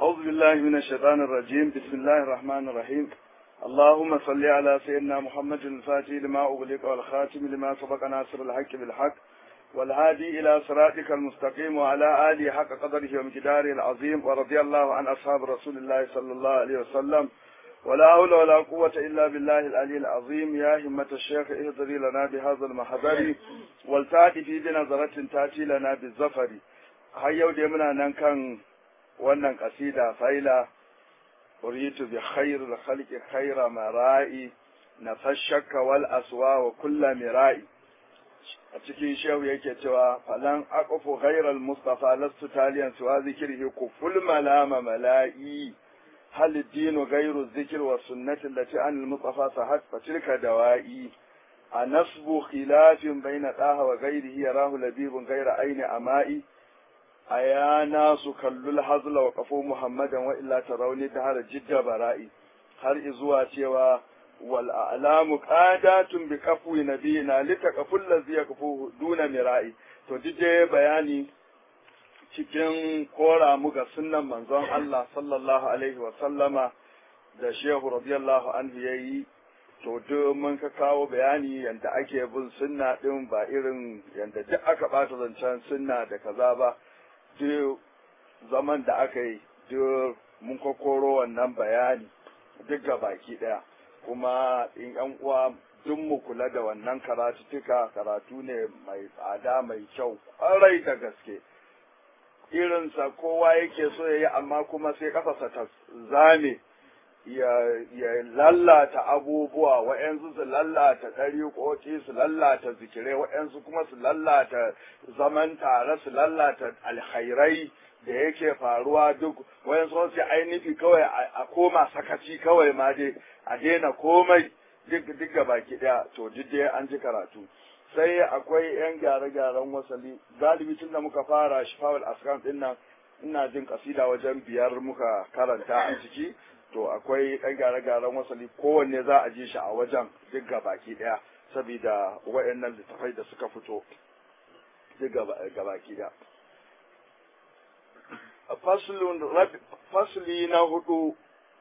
أعوذ بالله من الشيطان الرجيم. بسم الله الرحمن الرحيم. اللهم صل على سيدنا محمد الفاتح لما أغلق والخاتم لما سبق ناصر الحق بالحق والهادي إلى صراطك المستقيم وعلى آله حق قدره ومقداره العظيم، ورضي الله عن أصحاب رسول الله صلى الله عليه وسلم. ولا حول ولا قوة إلا بالله العلي العظيم. يا همة الشيخ اهضري لنا بهذا المحضر والتأتي في بنظرة تأتي لنا بالظفر. هيا ودمنا ننكن wannan kasida faila uritu bi khairil khalqi khaira mara'i nafashaka wal aswa wa kullu mira'i. A cikin shehu yake cewa falan aqfu ghairal mustafa lastu taliyan suwa zikrihi kuful malama mala'i hal dinu ghairu zikr wa sunnati allati an al mustafa sahat fatilka dawa'i anasbu khilafin bayna taha wa ghairihi yarahu labibun ghaira ayni ama'i aya nasu kallul hazla wa kafo muhammadan wa illa tarawni tahara jidda bara'i, har izuwa cewa wal a'lamu qadatun bi kafwi nabiyina litaqaful ladzi yakfu duna mira'i. To dide bayani cikin kora mu ga sunnan manzon Allah sallallahu alaihi wa sallama da shehu radiyallahu anhu yayi. To duk mun ka kawo bayani yanda ake bin sunna din, ba irin yanda duk aka bata zancen sunna da kaza ba. Duk zaman da aka yi duk mun kokoro wannan bayani duk ga baki daya, kuma in yan uwa duk mu kula da wannan karatu ne mai tsada mai kyau kwarai da gaske. Irinsa kowa yake so ya yi, amma kuma sai kafasa ta zame ya lallata abubuwa, wa'yansu su lallata ɗariƙoƙi, su lallata zikirai, wa'yansu kuma su lallata zaman tare, su lallata alkhairai da yake faruwa duk, wa'yansu wasu ainihi kawai a koma sakaci kawai ma dai a daina komai duk baki ɗaya. To duk dai an ji karatu. Sai akwai 'yan gyare-gyaren wasali, galibi tun da muka fara shifawul askan ɗin nan ina jin kasida wajen 5 muka karanta a ciki. To akwai ɗan gyare-gyaren wasali, kowanne za a ji shi a wajen duk baki ɗaya, saboda waɗannan littafai da suka fito duk baki ɗaya. Fasli na hudu,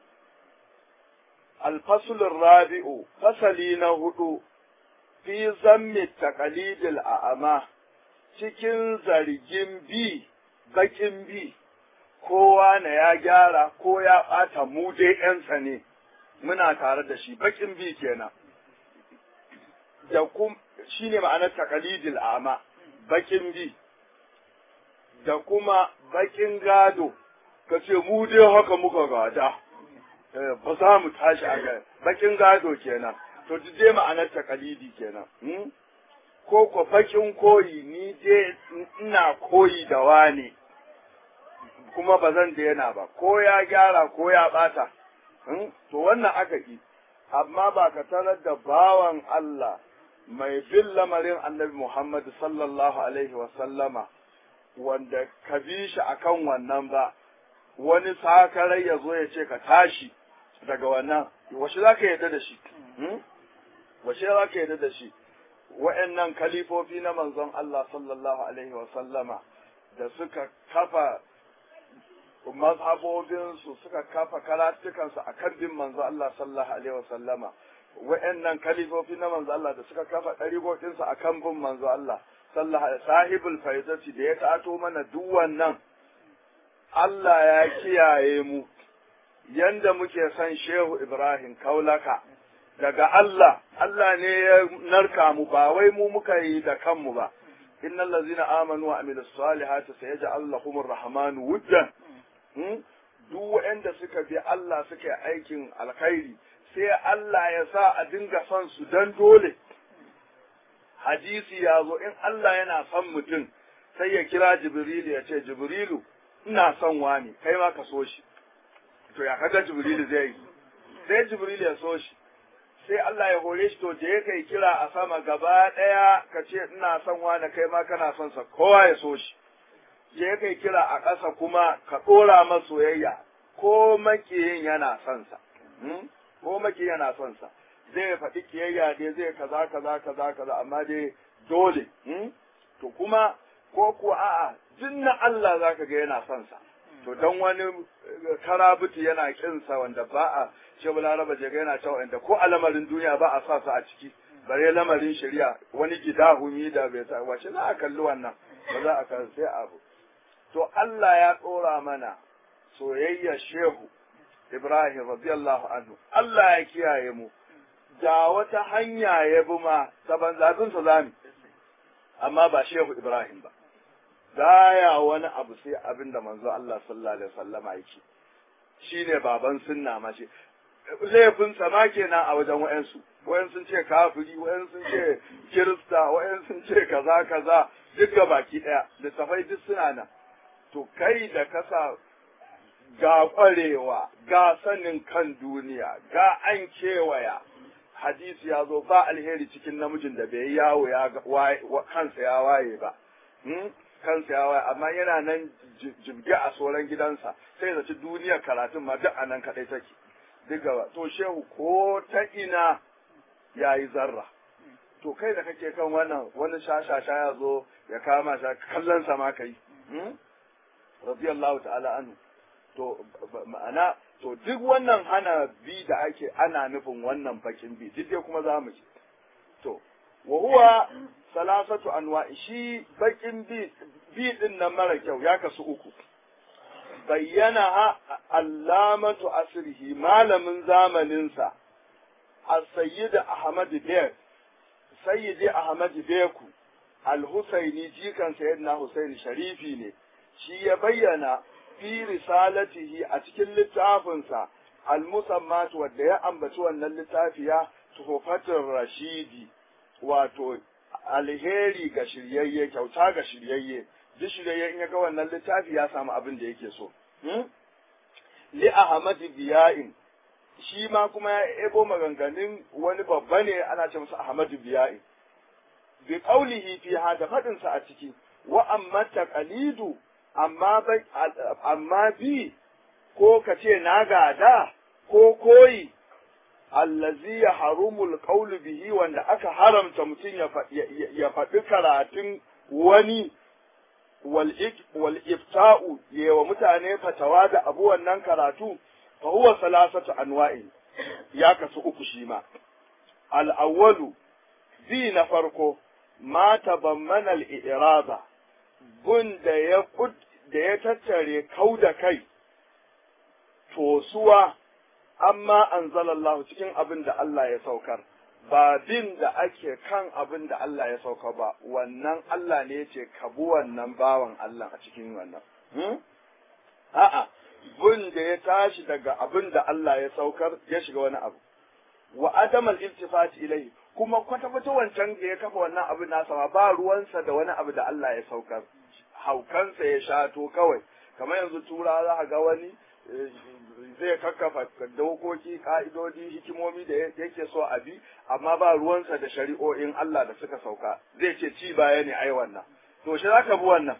alfasulun rabi'u, fasali na hudu, fi zammi taqalidil a'ama, cikin zargin bakin bi, kowa na ya gyara ko ya ɓata mu dai ‘yansa ne, muna tare da shi, baƙin bi kenan. Da shi ne ma'anar takalidil ama, baƙin bi, da kuma baƙin gado, ka ce mu dai haka muka gada, ba za mu tashi a gaya, baƙin gado kenan, to duk dai ma'anar takalidi kenan. Ko ko baƙin koyi, ni dai ina koyi da wane. Kuma ba zan daina ba, ko ya gyara ko ya ɓata, to wannan aka yi, amma ba ka tarar da bawan Allah mai bin lamarin annabi Muhammad sallallahu alaihi wasallama wanda ka bi shi akan wannan ba, wani sakarai ya zo ya ce ka tashi daga wannan, washe za ka yarda da shi, washe za ka yarda da shi. Wa'annan kalifofi na manzon Allah sallallahu alaihi wasallama da suka kafa mazhabobinsu, suka kafa karatukansu a kan bin manzo Allah sallallahu alaihi wasallama, wa'annan kalifofi na manzo Allah da suka kafa ɗariƙoƙinsu a kan bin manzo Allah sallallahu alaihi sahibul faizati da ya tato mana duk wannan. Allah ya kiyaye mu yanda muke son Shehu Ibrahim Kaulaka daga Allah ne ya narka mu, ba wai mu muka yi da kanmu ba. innal ladzina amanu wa amilus salihati sayaj'al lahumur rahmanu wuddan. Duk waɗanda suka bi Allah suka yi aikin alkhairi sai Allah ya sa a dinga son su dan dole. Hadisi ya zo, in Allah yana son mutum sai ya kira Jibrilu ya ce, Jibrilu ina son wani, kai ma ka so shi. To ya kaga Jibrilu zai yi, sai Jibrilu ya so shi, sai Allah ya hore shi, to je kai kira a sama gaba ɗaya ka ce ina son wani, kai ma kana son sa, kowa ya so shi. Je kai kira a ƙasa kuma ka ɗora masa soyayya, ko makiyin yana son sa, ko makiyin yana son sa, zai faɗi kiyayya dai zai kaza, amma dai dole, to kuma ko kuwa a'a, jinna Allah zaka ga yana son sa, to dan wani karabuti yana kinsa wanda ba a ce Balaraba Jega yana cewa inda ko alamarin duniya ba a sa su a ciki bare lamarin shari'a wani gidahumi da bai sa wace za a kalli wannan ba za a kalli sai abu to Allah ya tsora mana soyayya Shehu Ibrahim radiyallahu anhu Allah ya kiyaye mu da wata hanya ya bi ma ta banzazin sa zami amma ba Shehu Ibrahim ba baya wani abu sai abinda manzo Allah sallallahu alaihi wasallama yake shine baban sunna ma shi laifin sa ma kenan a wajen wayansu sun ce kafiri sun ce kirista sun ce kaza kaza duk ga baki daya littafai duk suna nan to kai da kasa ga kwarewa ga sanin kan duniya ga an kewaya hadisi ya zo ba alheri cikin namijin da bai yawo ya kansa ya waye ba kansa ya waye amma yana nan jibge a soran gidansa sai zaci duniyar karatun ma duk anan kadai take diga to shehu ko ta ina yayi zarra to kai da kake kan wannan wani shashasha ya zo ya kama shi kallon sa ma kai radiyallahu ta'ala anhu to ma'ana to duk wannan hana bi da ake ana nufin wannan bakin bi duk dai kuma za mu ci to wa huwa salasatu anwa shi bakin bi din nan mara kyau ya kasu uku bayyana allamatu asrihi malamin zamaninsa as-sayyid Ahmad Bek sayyidi Ahmad Beku al-Husaini jikan sayyidina Husaini sharifi ne shi ya bayyana fi risalatihi a cikin littafinsa al-musammat wanda ya ambaci wannan littafi ya tuhfatur rashidi wato alheri ga shiryayye kyauta ga shiryayye duk shiryayye in ya ga wannan littafi ya samu abin da yake so li ahmad biya'in shi ma kuma ya ebo maganganun wani babba ne ana ce masa ahmad biya'in bi qawlihi fi hada fadin sa a ciki wa amma taqalidu amma bi ko ka ce na gada ko koyi allazi ya harumul qawlu bihi wanda aka haramta mutum ya faɗi karatun wani wal ifta'u yewa mutane fatawa da abu wannan karatu fa huwa salasatu anwa'in ya kasu uku shi ma al awwalu bi na farko ma tabammana al i'rada gun da ya tattare kau da kai tosuwa amma anzalallahu cikin abin da Allah ya saukar ba bin da ake kan abin da Allah ya saukar ba wannan Allah ne ya ce ka bi wannan bawan Allah a cikin wannan a'a gun da ya tashi daga abin da Allah ya saukar ya shiga wani abu wa adamal iltifati ilayhi kuma kwata-kwata wancan da ya kafa wannan abin nasa ba ruwansa da wani abu da Allah ya saukar haukansa ya shato kawai kamar yanzu tura za ga wani zai kakkafa dokoki ka'idodi hikimomi da yake so a bi amma ba ruwansa da shari'o'in Allah da suka sauka zai ce ci baya ne ai wannan to shi zaka bi wannan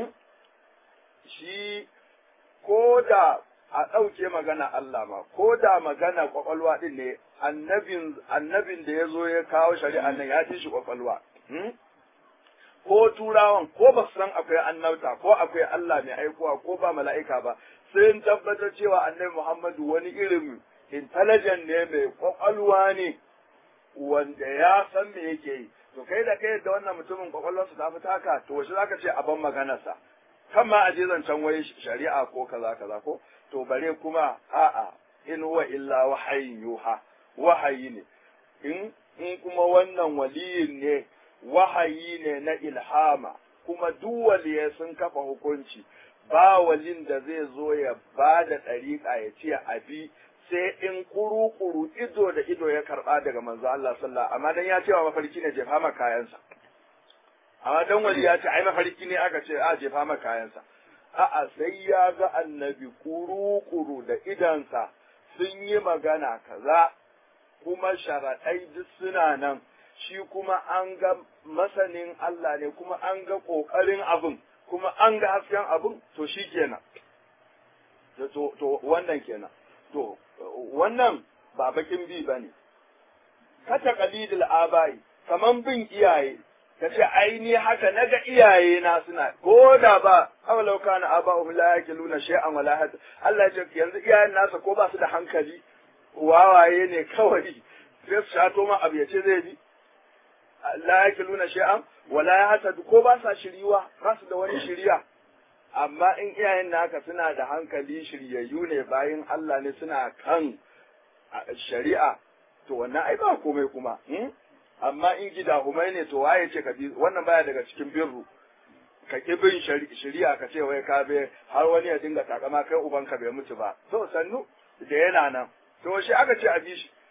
shi ko da a ɗauke magana Allah ma ko da magana kwakwalwa din ne annabin da ya zo ya kawo shari'a nan ya ci shi kwakwalwa ko turawan ko ba su san akwai annabta ko akwai Allah mai aikowa ko ba mala'ika ba sai in tabbatar cewa annabi Muhammadu wani irin intelligent ne mai kwakwalwa ne wanda ya san me yake yi to kai da wannan mutumin kwakwalwarsa ta fi taka to wace zaka ce a ban maganarsa kan ma a je zancen wai shari'a ko kaza kaza ko to bare kuma a'a in huwa illa wahayin yuha wahayi ne in kuma wannan waliyin ne wahayi ne na ilhama kuma duk waliyai sun kafa hukunci ba walin da zai zo ya ba da ɗariƙa ya ce abi sai in kuru-kuru ido da ido ya karɓa daga manzo Allah sallallahu amma dan ya ce wa mafarki ne jefa maka kayansa amma dan wali ya ce ai mafarki ne aka ce a jefa maka kayansa a'a sai ya ga annabi kuru-kuru da idansa sun yi magana kaza kuma sharaɗai duk suna nan shi kuma an ga masanin Allah ne kuma an ga ƙoƙarin abin kuma an ga hasken abin to shi kenan to wannan kenan to wannan ba bakin bi bane kata qalidul abai kaman bin iyaye ka ce ai ni haka naga iyaye na suna ko da ba awalau kana aba'uhum la yakiluna shay'an wala hada Allah ya ce yanzu iyayen nasa ko ba su da hankali wawaye ne kawai sai su shato ma abu ya ce zai bi la yakiluna shay'an wala hada ko ba sa shiriwa ba su da wani shiriya amma in iyayen naka suna da hankali shiryayyu ne bayan Allah ne suna kan shari'a to wannan ai ba komai kuma amma in gida humai ne to waye ce ka bi wannan baya daga cikin birru ka ki bin shari'a ka ce wai ka be har wani ya dinga takama kai ubanka bai mutu ba to sannu da yana nan to shi aka ce a bi shi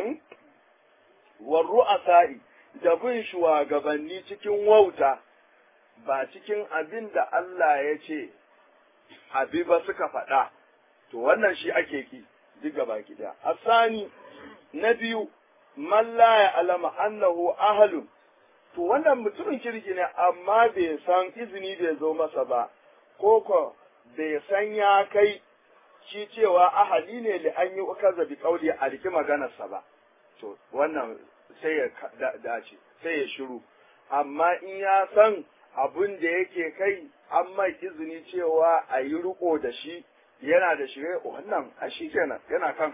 war ru'asa'i da bin shugabanni cikin wauta ba cikin abin da Allah ya ce abi ba suka faɗa to wannan shi ake ki duk gaba ki da asani na biyu man la ya'lamu annahu ahlun to wannan mutumin kirki ne amma bai san izini bai zo masa ba ko bai san ya kai shi cewa ahali ne da an yi ukaza bi kauli a riki maganarsa ba to wannan sai ya dace sai ya shiru amma in ya san abin da yake kai an mai izini cewa a yi riko da shi yana da shirye wannan a shi kenan yana kan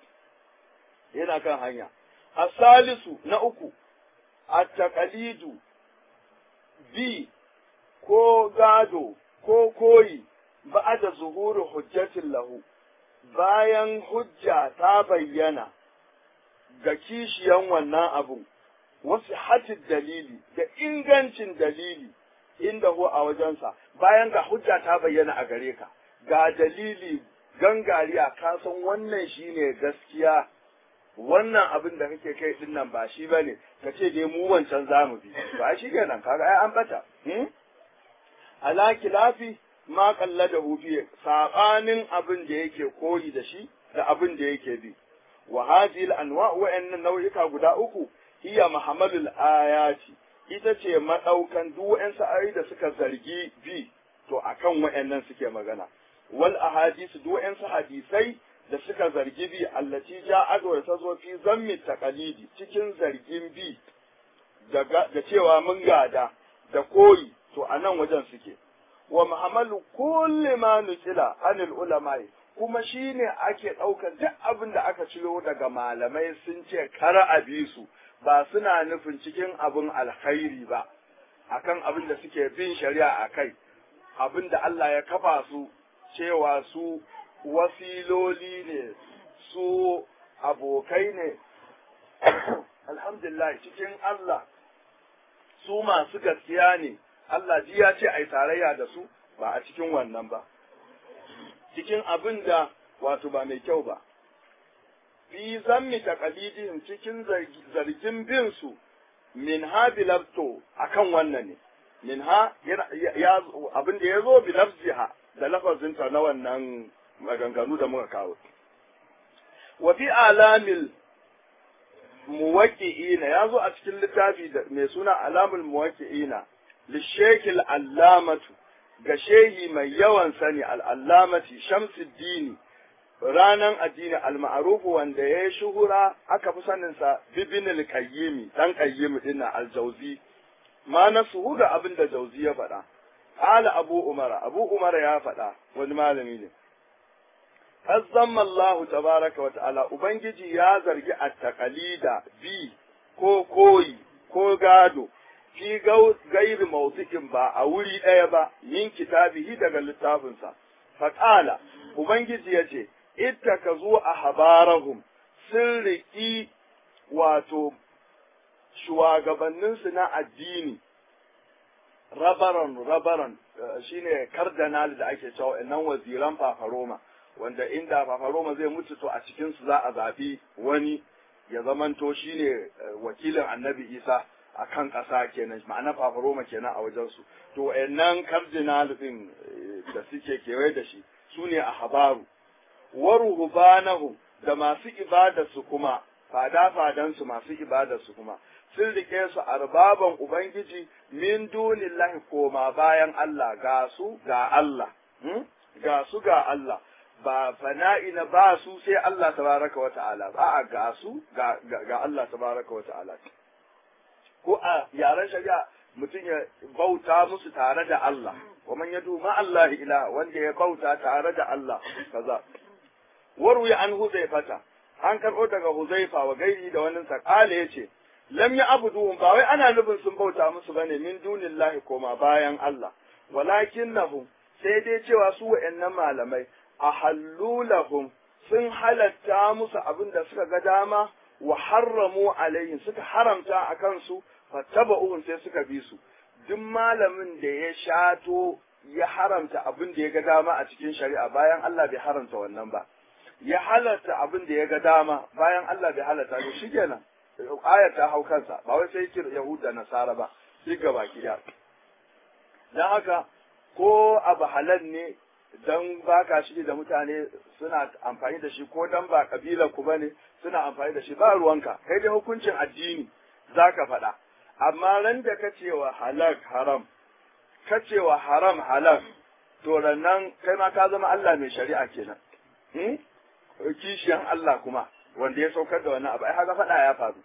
hanya asalisu na uku at-taqalidu bi ko gado ko koyi ba'da zuhuru hujjatin lahu bayan hujja ta bayyana ga kishiyan wannan abun wasu hatin dalili da ingancin dalili inda ho a wajensa bayan ga hujja ta bayyana a gare ka ga dalili gangariya ka san wannan shine gaskiya wannan abin da kake kai din nan ba shi bane ka ce dai mu wancan zamu bi ba shi kenan kaga ai an bata ala kilafi ma qalladahu fi sabanin abin da yake koyi da shi da abin da yake bi wa hadhihi al-anwa' wa'annan nau'ika guda uku hiya mahamalul ayati ita ce madaukan duk wa'ansu ayoyi da suka zargi bi to akan wa'annan suke magana wal ahadith duk wa'ansu hadisai da suka zargi bi allati ja'at wa tazo fi zammi taqalidi cikin zargin bi da cewa mun gada da koyi to anan wajen suke wa mahamalu kulli ma nukila anil ulama'i kuma shine ake ɗaukar duk abin da aka ciro daga malamai sun ce kara a bi su ba suna nufin cikin abin alkhairi ba akan abin da suke bin shari'a a kai abin da Allah ya kafa su cewa su wasiloli ne su abokai ne alhamdulillah cikin Allah su masu gaskiya ne Allah ji ya ce ai tarayya da su ba a cikin wannan ba cikin abin da wato ba mai kyau ba fi zammi taqalidihim cikin zargin bin su min ha bilabto akan wannan ne min ha ya abin da yazo bi lafziha da lafazinta na wannan maganganu da muka kawo wa fi alamil muwaqqi'ina yazo a cikin littafi mai suna alamul muwaqqi'ina lishekil allamatu ga shehi mai yawan sani al'allamati shamsuddini ranan addini al-ma'rufu wanda ya yi shuhura aka fi saninsa bibin al-qayyimi dan qayyim din al-jawzi ma nasuhu da abin da jawzi ya faɗa qala abu umara ya faɗa wani malami ne azzamma Allah tabaraka wa ta'ala ubangiji ya zargi at-taqalida bi ko koyi ko gado fi gairi mawdu'in ba a wuri ɗaya ba min kitabihi daga littafinsa faqala ubangiji yace ittakazu ahbarahum sun riƙi wato shugabanninsu na addini rabaran shine kardinal da ake cewa nan waziran fafaroma wanda inda fafaroma zai mutu to a cikin su za a zabi wani ya zamanto shine wakilin annabi Isa a kan ƙasa kenan ma'ana fafaroma kenan a wajensu to wayannan cardinal din da suke kewaye da shi su ne a habaru wa ruhbanahum da masu ibadarsu kuma fadansu masu ibadarsu kuma sun rike su arbaban ubangiji min dunillahi koma bayan Allah ga su ga Allah ga Allah ba fana'ina ba su sai Allah tabaraka wa ta'ala ba ga su ga Allah tabaraka wa ta'ala ko a yaren shari'a mutum ya bauta musu tare da Allah wa man yadu ma Allah ila wanda ya bauta tare da Allah kaza warwi an huzaifata an karbo daga huzaifa wa gairi da wannan sa kale yace lam ya abuduhum ba wai ana nufin sun bauta musu bane min dunillahi koma bayan Allah walakinnahum sai dai cewa su wa'annan malamai ahallu lahum sun halatta musu abin da suka ga dama wa harramu alaihim suka haramta a kansu fattaba'uhum sai suka bi su duk malamin da ya shato ya haramta abin da ya ga dama a cikin shari'a bayan Allah bai haramta wannan ba ya halatta abin da ya ga dama bayan Allah bai halatta to shikenan ayar ta hau kansa ba wai sai kir yahuda nasara ba shi gaba kiya dan haka ko abu halal ne dan baka shi da mutane suna amfani da shi ko dan ba kabila ku bane suna amfani da shi ba ruwanka kai dai hukuncin addini zaka faɗa amma ran da kacewa halal haram kacewa haram halal to nan kai ma ka zama Allah mai shari'a kenan kishiyan Allah kuma wanda ya saukar da wannan abu ai haka faɗa ya faru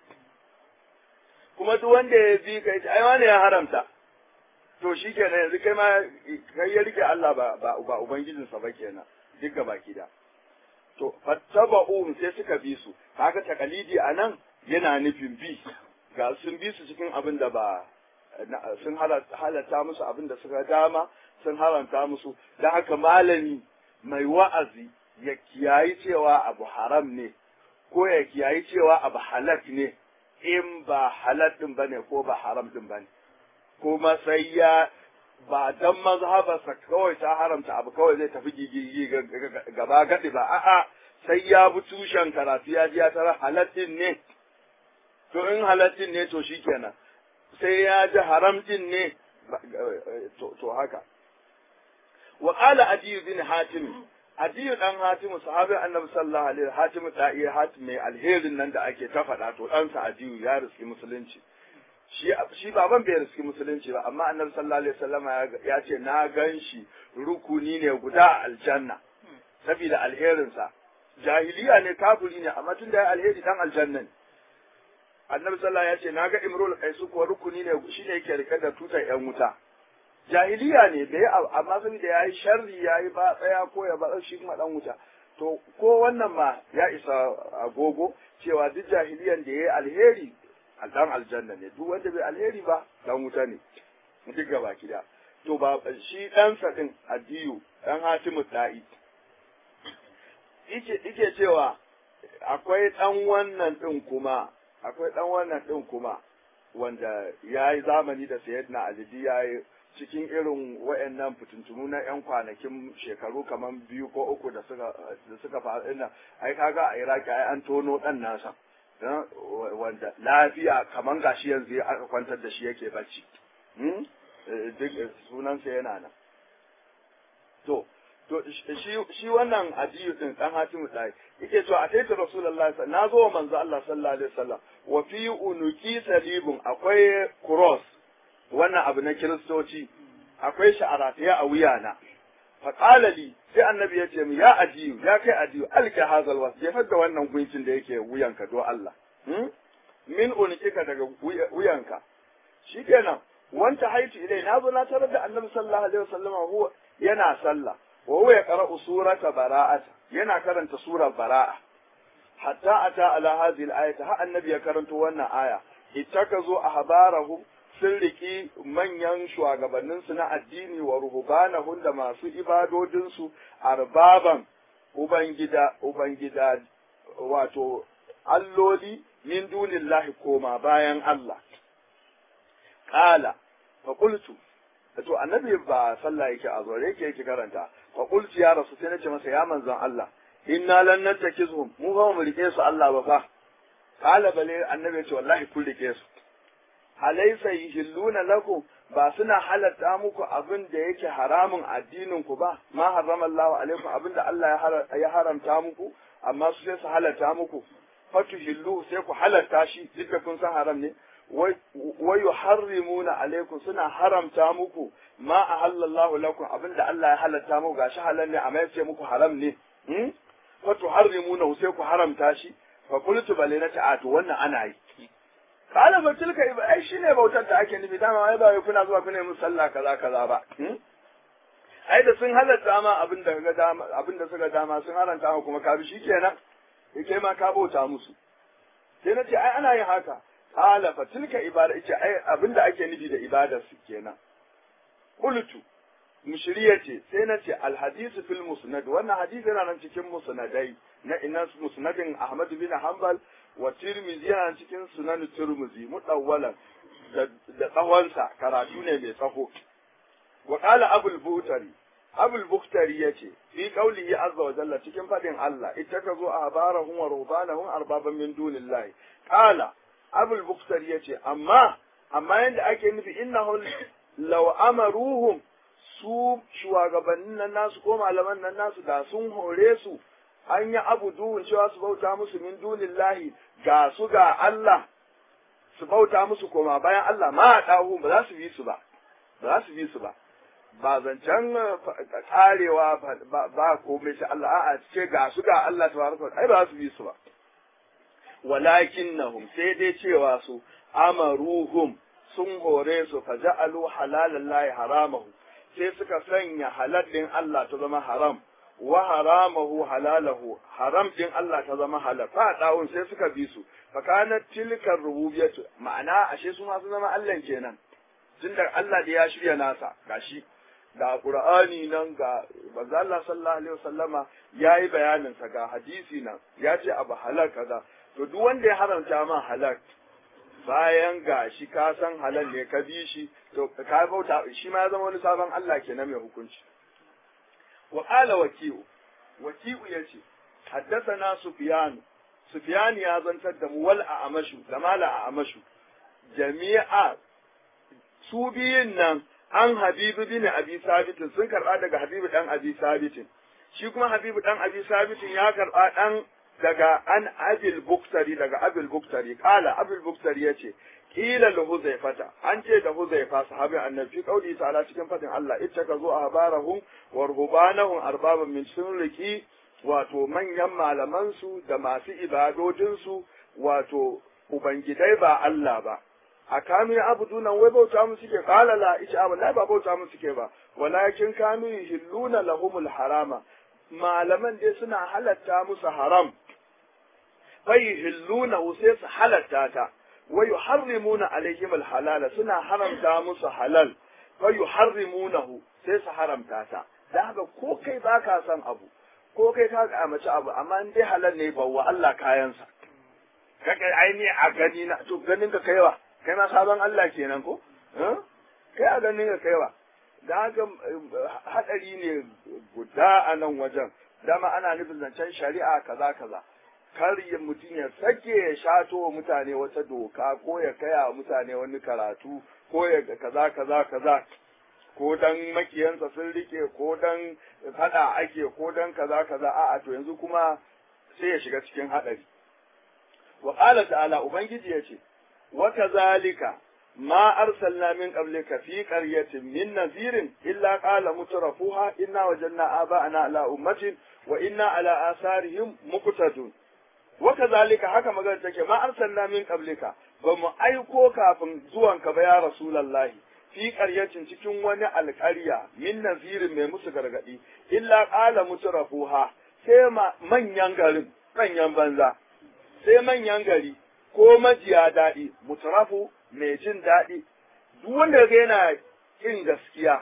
kuma duk wanda ya bi kai ai wani ya haramta to shi kenan yanzu kai ma kai ya rike Allah ba ubangijinsa ba kenan duk baki da to fattaba'u sai suka bi su kaga takalidi anan yana nufin bi ga sun bi su cikin abin da ba sun halatta musu abin da suka dama sun haranta musu dan haka malami mai wa'azi ya kiyayi cewa abu haram ne ko ya kiyayi cewa abu halal ne in ba halal din bane ko ba haram din bane kuma sai ya ba dan mazhabarsa kawai ta haramta abu kawai zai tafi gigi gaba gadi ba a'a sai ya bi tushen karatu ya ji ya tara halatin ne to in halatin ne to shikenan sai ya ji haram din ne to haka wa qala adi bin hatim adi dan hatim sahabi annabi sallallahu alaihi hatim da'i hatim mai alherin nan da ake ta faɗa to dan sa adi ya riski musulunci shi baban bai riski musulunci ba amma annabi sallallahu alaihi wasallama ya ce na gan shi rukuni ne guda a aljanna saboda alherinsa jahiliya ne kafiri ne amma tun da ya alheri dan aljanna ne annabi sallallahu ya ce na ga imrul qaisu ko rukuni ne shine yake rike da tutar yan wuta jahiliya ne bai amma saboda yayi sharri yayi ba tsaya ko ya ba shi kuma dan wuta to ko wannan ma ya isa agogo cewa duk jahiliyan da yayi alheri dan aljanna ne duk wanda bai alheri ba dan wuta ne duk gaba kida to ba shi dan sa din adiyu dan hatimu da'i yake cewa akwai dan wannan din kuma wanda yayi zamani da sayyidina ali yayi cikin irin wayannan fituntunu na yan kwanakin shekaru kaman 2 ko 3 da suka faru ina ai kaga a Iraki ai an tono dan nasa wanda lafiya kaman gashi yanzu aka kwantar da shi yake bacci duk sunansa yana nan to shi wannan adiyu din dan hatimu dai yake to a taita rasulullahi na zo manzo Allah sallallahu alaihi wasallam wa fi unuki salibun akwai cross wannan abu na kiristoci akwai sha'aratiya a wuyana fa qala li sai annabi ya ce mu ya adiyu ya kai adiyu alka hazal was jefar da wannan gunkin da yake wuyanka do Allah min unikika daga wuyanka shikenan wanta haitu ilai na zo na tarar da annabi sallallahu alaihi wasallam huwa yana sallah wa huwa yaqra'u surata bara'ata yana karanta surar bara'a hatta ata ala hadhihi al-ayati ha annabi ya karanto wannan aya ittakazu ahbarahum sun riki manyan shugabanninsu na addini wa ruhubanahum da masu ibadodinsu arbaban ubangida wato alloli min dunillahi koma bayan Allah qala fa qultu to annabi ba sallah yake a zore yake karanta fa qultu ya rasul sai nace masa ya manzon Allah inna lan natakizhum mu ba mu rike su Allah ba fa qala bale annabi ya ce wallahi kun rike su alaysa yihilluna lakum ba suna halatta muku abin da yake haramun addinin ku ba ma harrama Allah alaikum abin da Allah ya haramta muku amma su sai su halatta muku fatuhillu sai ku halatta shi duk kun san haram ne wa yuharrimuna alaikum suna haramta muku ma ahallallahu lakum abin da Allah ya halatta muku gashi halal ne amma yace muku haram ne fatuharrimuna sai ku haramta shi fa qultu balina ta'atu wannan ana yi kala ba tilka ai shine bautar da ake nufi dama ai ba wai kuna zuwa kuna yin sallah kaza kaza ba ai da sun halatta ma abin da suka dama sun haranta ma kuma ka bi shikenan kai ma ka bauta musu sai na ce ai ana yin haka kala fa tilka ibada ita ai abin da ake nufi da ibadar su kenan qultu mushriya ce sai na ce alhadisu fil musnad wannan hadisi yana nan cikin musnadai na ina musnadin Ahmad bin Hanbal wa Tirmidhi yana cikin sunan Tirmidhi mudawwalan da tsawonsa karatu ne mai tsaho wa qala Abul Bukhtari yace fi qawlihi azza wa jalla cikin fadin Allah ittakazu ahbarahum wa rubanahum arbaban min dunillahi qala Abul Bukhtari yace amma yanda ake nufi innahu law amaruhum su shugabannin nan nasu ko malaman nan nasu da sun hore su an yi abu duhun cewa su bauta musu min dunillahi ga su ga Allah su bauta musu koma bayan Allah ma dahu ba za su bi su ba ba zancen karewa ba komai sai Allah a'a ce ga su ga Allah tabaraka ai ba za su bi su ba walakinnahum sai dai cewa su amaruhum sun hore su fa ja'alu halalallahi haramahu sai suka sanya halal din Allah ta zama haram wa haramahu halalahu haram din Allah ta zama halal fa dawun sai suka bi su fa kanat tilkar rububiyyatu ma'ana ashe su ma sun zama Allah kenan tunda Allah da ya shirya nasa gashi ga Qur'ani nan ga manzo Allah sallallahu alaihi wasallama yayi bayanin sa ga hadisi nan ya ce abu halal kaza to duk wanda ya haramta ma halal bayan ga shi ka san halal ne ka bi shi to ka bauta shi ma ya zama wani sabon Allah kenan mai hukunci wa qala waki'u yace haddathana sufyan ya zantar da mu wal a'mashu da mala a'mashu jami'a su biyin nan an habibu bin abi sabitin sun karba daga habibu dan abi sabitin shi kuma habibu dan abi sabitin ya karba dan daga an abil buktari daga abil buktari kala abil buktari yace kila li huzaifata an ce da huzaifa sahabi annabi kauli ta'ala cikin fadin Allah ittakazu ahbarahum wa ruhbanahum arbaban min sunriki wato manyan malaman su da masu ibadojin su wato ubangidai ba Allah ba a kanu ya abuduna wai bauta mu suke kala la ita ba bauta mu suke ba walakin kanu yuhilluna lahumul harama malaman dai suna halatta musu haram fayuhilluna sai su halatta ta wa yuharrimuna alaihim alhalala suna haramta musu halal wa yuharrimunahu sai su haramta ta dan haka ko kai baka san abu ko kai ka kamace abu amma in dai halal ne bawa Allah kayansa kaga aini a gani na to ganin ka kaiwa kai ma sabon Allah kenan ko kai a ganin ka kaiwa da haka hadari ne guda a nan wajen dama ana nufin zancen shari'a kaza kar ya mutum ya sake ya shato wa mutane wata doka ko ya kaya wa mutane wani karatu ko ya kaza ko dan makiyansa sun rike ko dan fada ake ko dan kaza a'a to yanzu kuma sai ya shiga cikin hadari wa qala ta'ala ubangiji yace wa kazalika ما أرسلنا من قبلك في قرية من نذير إلا قال مترفوها إنا وجدنا آباءنا على أمة وإنا على آثارهم مقتدون وكذلك haka magana take ma arsalna min qablika ba mu aiko kafin zuwanka ba ya rasulullahi fi qaryatin cikin wani alƙarya min nazirin mai musu gargadi illa qala mutrafuha sai manyan garin manyan banza sai manyan gari ko majiya daɗi mutrafu mai jin daɗi duk wanda ga yana kin gaskiya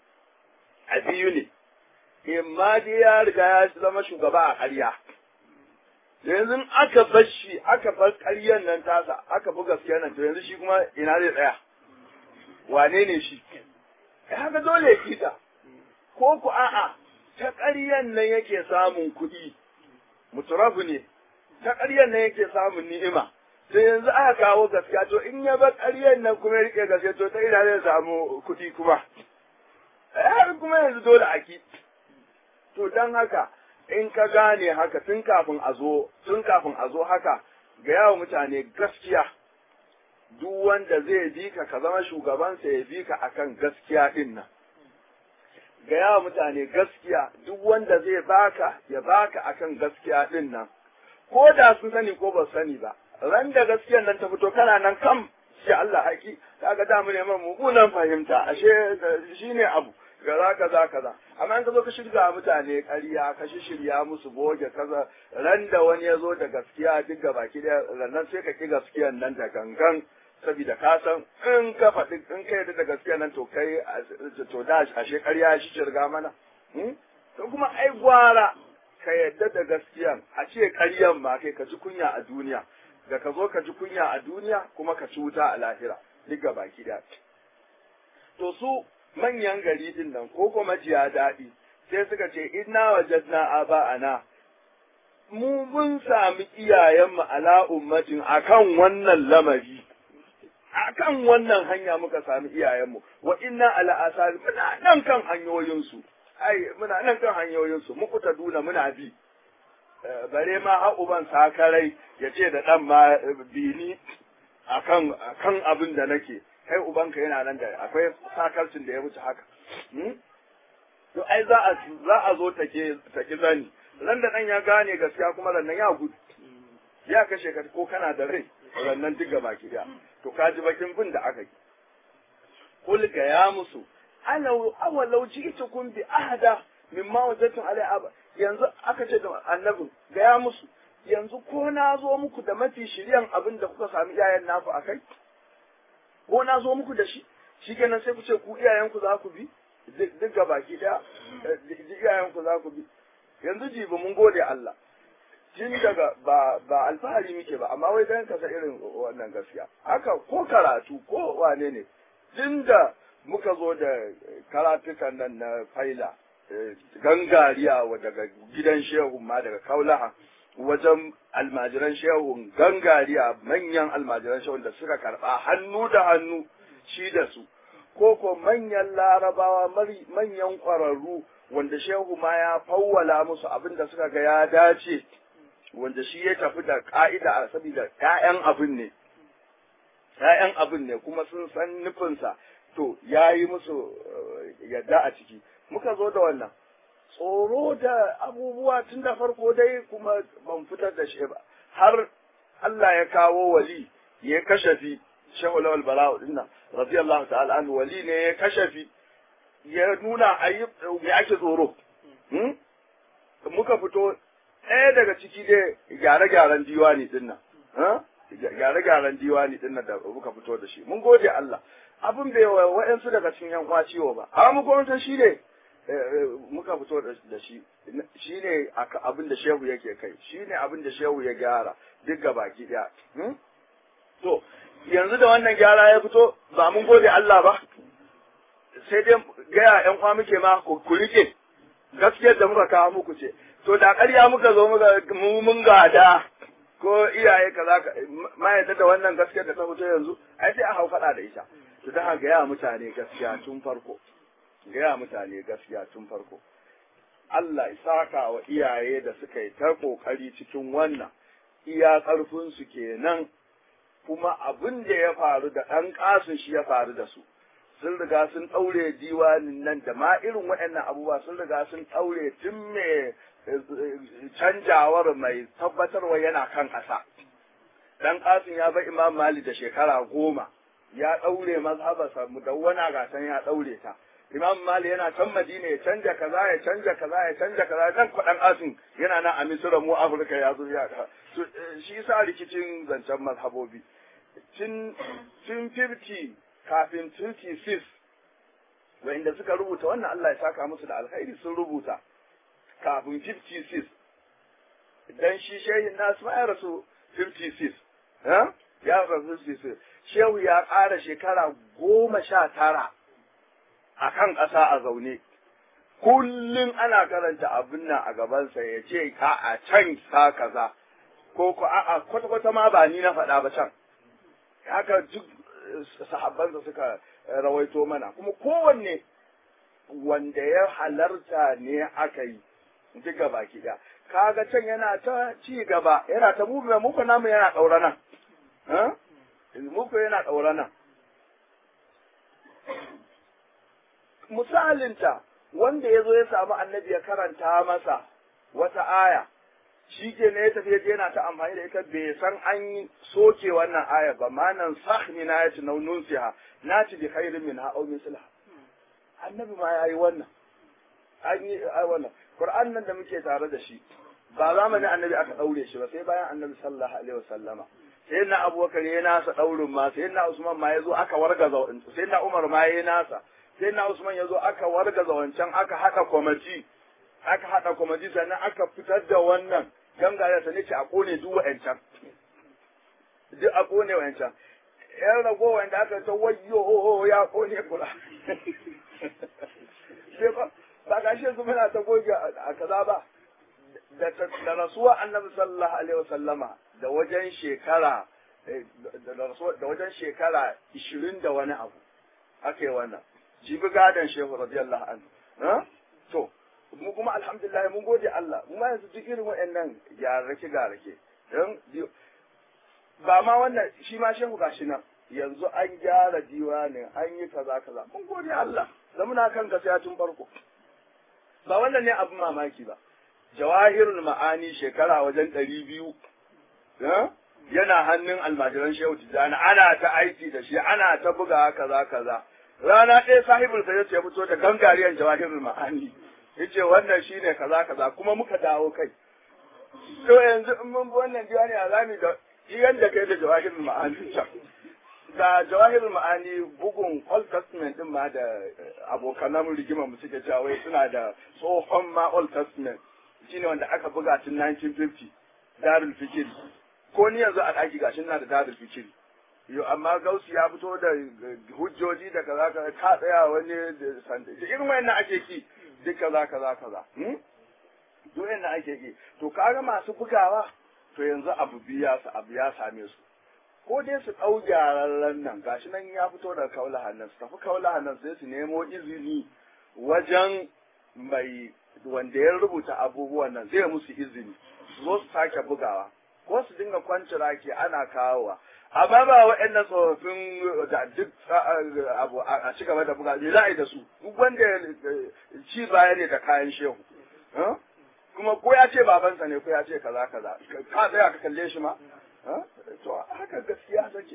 a biyu ne imma dai ya riga ya zama shugaba a ƙarya yanzu aka bar shi aka bar ƙaryar nan tasa aka bi gaskiya nan to yanzu shi kuma ina zai tsaya wane ne shi haka dole ya fita ko ku a'a ta ƙaryar nan yake samun kuɗi mutarafu ne ta ƙaryar nan yake samun ni'ima sai yanzu aka kawo gaskiya to in ya bar ƙaryar nan kuma ya rike gaskiya to ta ina zai samu kuɗi kuma har kuma yanzu dole a ki to don haka in ka gane haka tun kafin a zo haka ga yawa mutane gaskiya duk wanda zai bi ka zama shugabansa ya bi ka akan gaskiya din nan ga yawa mutane gaskiya duk wanda zai baka ya baka akan gaskiya din nan ko da sun sani ko ba sani ba ran da gaskiyar nan ta fito kana nan kam sai Allah haƙi kaga da mu neman mugunan fahimta ashe shine abu kaza kaza amma in ka zo ka shirga mutane ƙarya ka shirya musu boge kaza ran da wani ya zo da gaskiya duk ga baki da rannan sai ka ki gaskiyar nan da gangan saboda ka san in ka faɗi in ka yarda da gaskiyar nan to kai to da ashe ƙarya shi shirga mana to kuma ai gwara ka yarda da gaskiyan a ce ƙaryan ma kai ka ji kunya a duniya da ka zo ka ji kunya a duniya kuma ka ci wuta a lahira duk ga baki da to su manyan gari din nan ko kuma jiya daɗi sai suka ce inna wajadna aba'ana mu mun sami iyayenmu ala ummatin akan wannan lamari akan wannan hanya muka sami iyayenmu wa inna ala asari muna nan kan hanyoyinsu muna nan kan hanyoyinsu muku ta duna muna bi bare ma har uban sakarai ya ce da ɗan ma bini akan abin da nake kai ubanka yana nan da akwai sakarcin da ya wuce haka to ai za a zo take zani ran da ɗan ya gane gaskiya kuma rannan ya gudu ya kashe ka ko kana da rai rannan duk gaba ki to ka ji bakin bin da aka yi kul ga ya musu awalau ji'tukum bi ahada mimma wajadtum alai aba yanzu aka ce da annabin gaya musu yanzu ko na zo muku da mafi shiryan abin da kuka sami iyayen naku akai ko na zo muku da shi shikenan sai ku ce ku iyayenku za ku bi duk ga baki daya iyayenku za ku bi yanzu jibi mun gode Allah tun daga ba alfahari muke ba amma wai dan kasa irin wannan gaskiya haka ko karatu ko wane ne tun da muka zo da karatukan nan na faila gangariya daga gidan shehu ma daga kaulaha wajen almajiran shehu gangariya manyan almajiran shehu da suka karba hannu da hannu shi da su ko manyan larabawa manyan ƙwararru wanda shehu ma ya fawwala musu abin da suka ga ya dace wanda shi ya tafi da ka'ida saboda ƴaƴan abin ne kuma sun san nufinsa to ya yi musu yadda a ciki muka zo da wannan tsoro da abubuwa tun da farko dai kuma ban fitar da shi ba har Allah ya kawo wali ya kashafi shehu lawal bala'u dinnan radiyallahu ta'ala anhu wali ne ya kashafi ya nuna me ake tsoro muka fito ɗaya daga ciki dai gyare-gyaren diwani dinnan gyare-gyaren diwani dinnan da muka fito da shi mun gode Allah abin bai wa wa'yansu daga cikin yan kwa ciwo ba amma muka wancan shi ne muka fito da shi shi ne abin da shehu yake kai shi ne abin da shehu ya gyara duk ga baki ɗaya to yanzu da wannan gyara ya fito ba mun gode Allah ba sai dai gaya yan kwa muke ma ku rike gaskiyar da muka kawo muku ce to da ƙarya muka zo mun gada ko iyaye kaza ma yadda da wannan gaskiyar da ta fito yanzu ai sai a hau faɗa da ita to da gaya mutane gaskiya tun farko Allah ya saka wa iyaye da suka yi ta kokari cikin wannan iya ƙarfin su kenan kuma abin da ya faru da ɗan ƙasun shi ya faru da su sun riga sun ɗaure diwanin nan da ma irin waɗannan abubuwa sun riga sun ɗaure tun mai canjawar mai tabbatarwa yana kan ƙasa ɗan ƙasun ya bar Imam Malik da shekara 10 ya ɗaure mazhabarsa mudawwana gasan ya ɗaure ta Imam Malik yana can Madina ya canja kaza dan kwaɗan asin yana nan a Misira mu Afirka ya zo ya shi sa rikicin zancen mazhabobi tun 50 kafin 56 wanda suka rubuta wannan Allah ya saka musu da alkhairi sun rubuta kafin 56 dan shi shehin nasu ya rasu 56 ya rasu 56 shehu ya ƙara shekara 19 a kan ƙasa a zaune, kullum ana karanta abin nan a gabansa ya ce ka a can sa kaza, ko a'a kwata-kwata ma ba ni na faɗa ba can. Haka duk sahabbansa suka rawaito mana, kuma kowanne wanda ya halarta ne aka yi duk gaba ɗaya. Kaga can yana ta ci gaba, yana ta muku namu yana ɗaura nan. Muku yana ɗaura nan. Misalinta wanda ya zo ya samu annabi ya karanta masa wata aya shi ke ne ya tafi yana ta amfani da ita bai san an soke wannan aya ba ma nan sah min ayati naw nunsiha nati bi khairin minha aw mislaha annabi ma yayi wannan an yi wannan qur'an nan da muke tare da shi ba zamanin annabi aka daure shi ba sai bayan annabi sallallahu alaihi wasallama sai na abubakar ya nasa daurin ma sai na usman ma yazo aka wargaza sai na umar ma ya nasa sai na usman yazo aka wargaza wancan aka hada kwamiti sannan aka fitar da wannan gangara ta ne ce a kone duk wa'ancan duk a kone wa'ancan yan rago wanda aka ta wayyo ya kone kula sai ba ga shi yanzu muna ta goge a kaza ba da rasuwa annabi sallallahu alaihi wasallama da wajen shekara 20 da wani abu aka yi wannan jibi gadon shehu radiyallahu anhu to mu kuma alhamdulillah mun gode Allah mu ma yanzu duk irin waɗannan garake dan ba ma wannan shi ma shehu gashi nan yanzu an gyara diwanin an yi kaza mun gode Allah da muna kan gaskiya tun farko ba wannan ne abin mamaki ba jawahirul ma'ani shekara wajen 200 yana hannun almajiran shehu tijjani ana ta aiki da shi ana ta buga kaza rana ɗaya sahibul sayyid ya fito da gangariyar jawahirul ma'ani yace wannan shine kaza kuma muka dawo kai to yanzu in mun bi wannan diwani a zami da iyan da kai da jawahirul ma'ani can da jawahirul ma'ani bugun Old Testament din ma da abokanan rigima mu suke cewa wai suna da tsohon ma Old Testament shine wanda aka buga tun 1950 Darul Fikr ko ni yanzu a ɗaki gashin na da Darul Fikr yo amma Gausi ya fito da hujjoji da kaza ka tsaya wani da sanda irin wayannan ake ki duk kaza duk wayannan ake ki to kaga masu bugawa to yanzu abu ya same su ko dai su ɗau gyararren nan gashi nan ya fito daga kaulahan nan su tafi kaulahan nan sai su nemo izini wajen mai wanda ya rubuta abubuwan nan zai musu izini su zo su sake bugawa ko su dinga kwanci raki ana kawowa amma ba waɗannan tsofaffin da duk abu a ci gaba da buga me za a yi da su duk wanda ci baya ne da kayan shehu kuma ko ya ce babansa ne ko ya ce kaza ka tsaya ka kalle shi ma to haka gaskiya take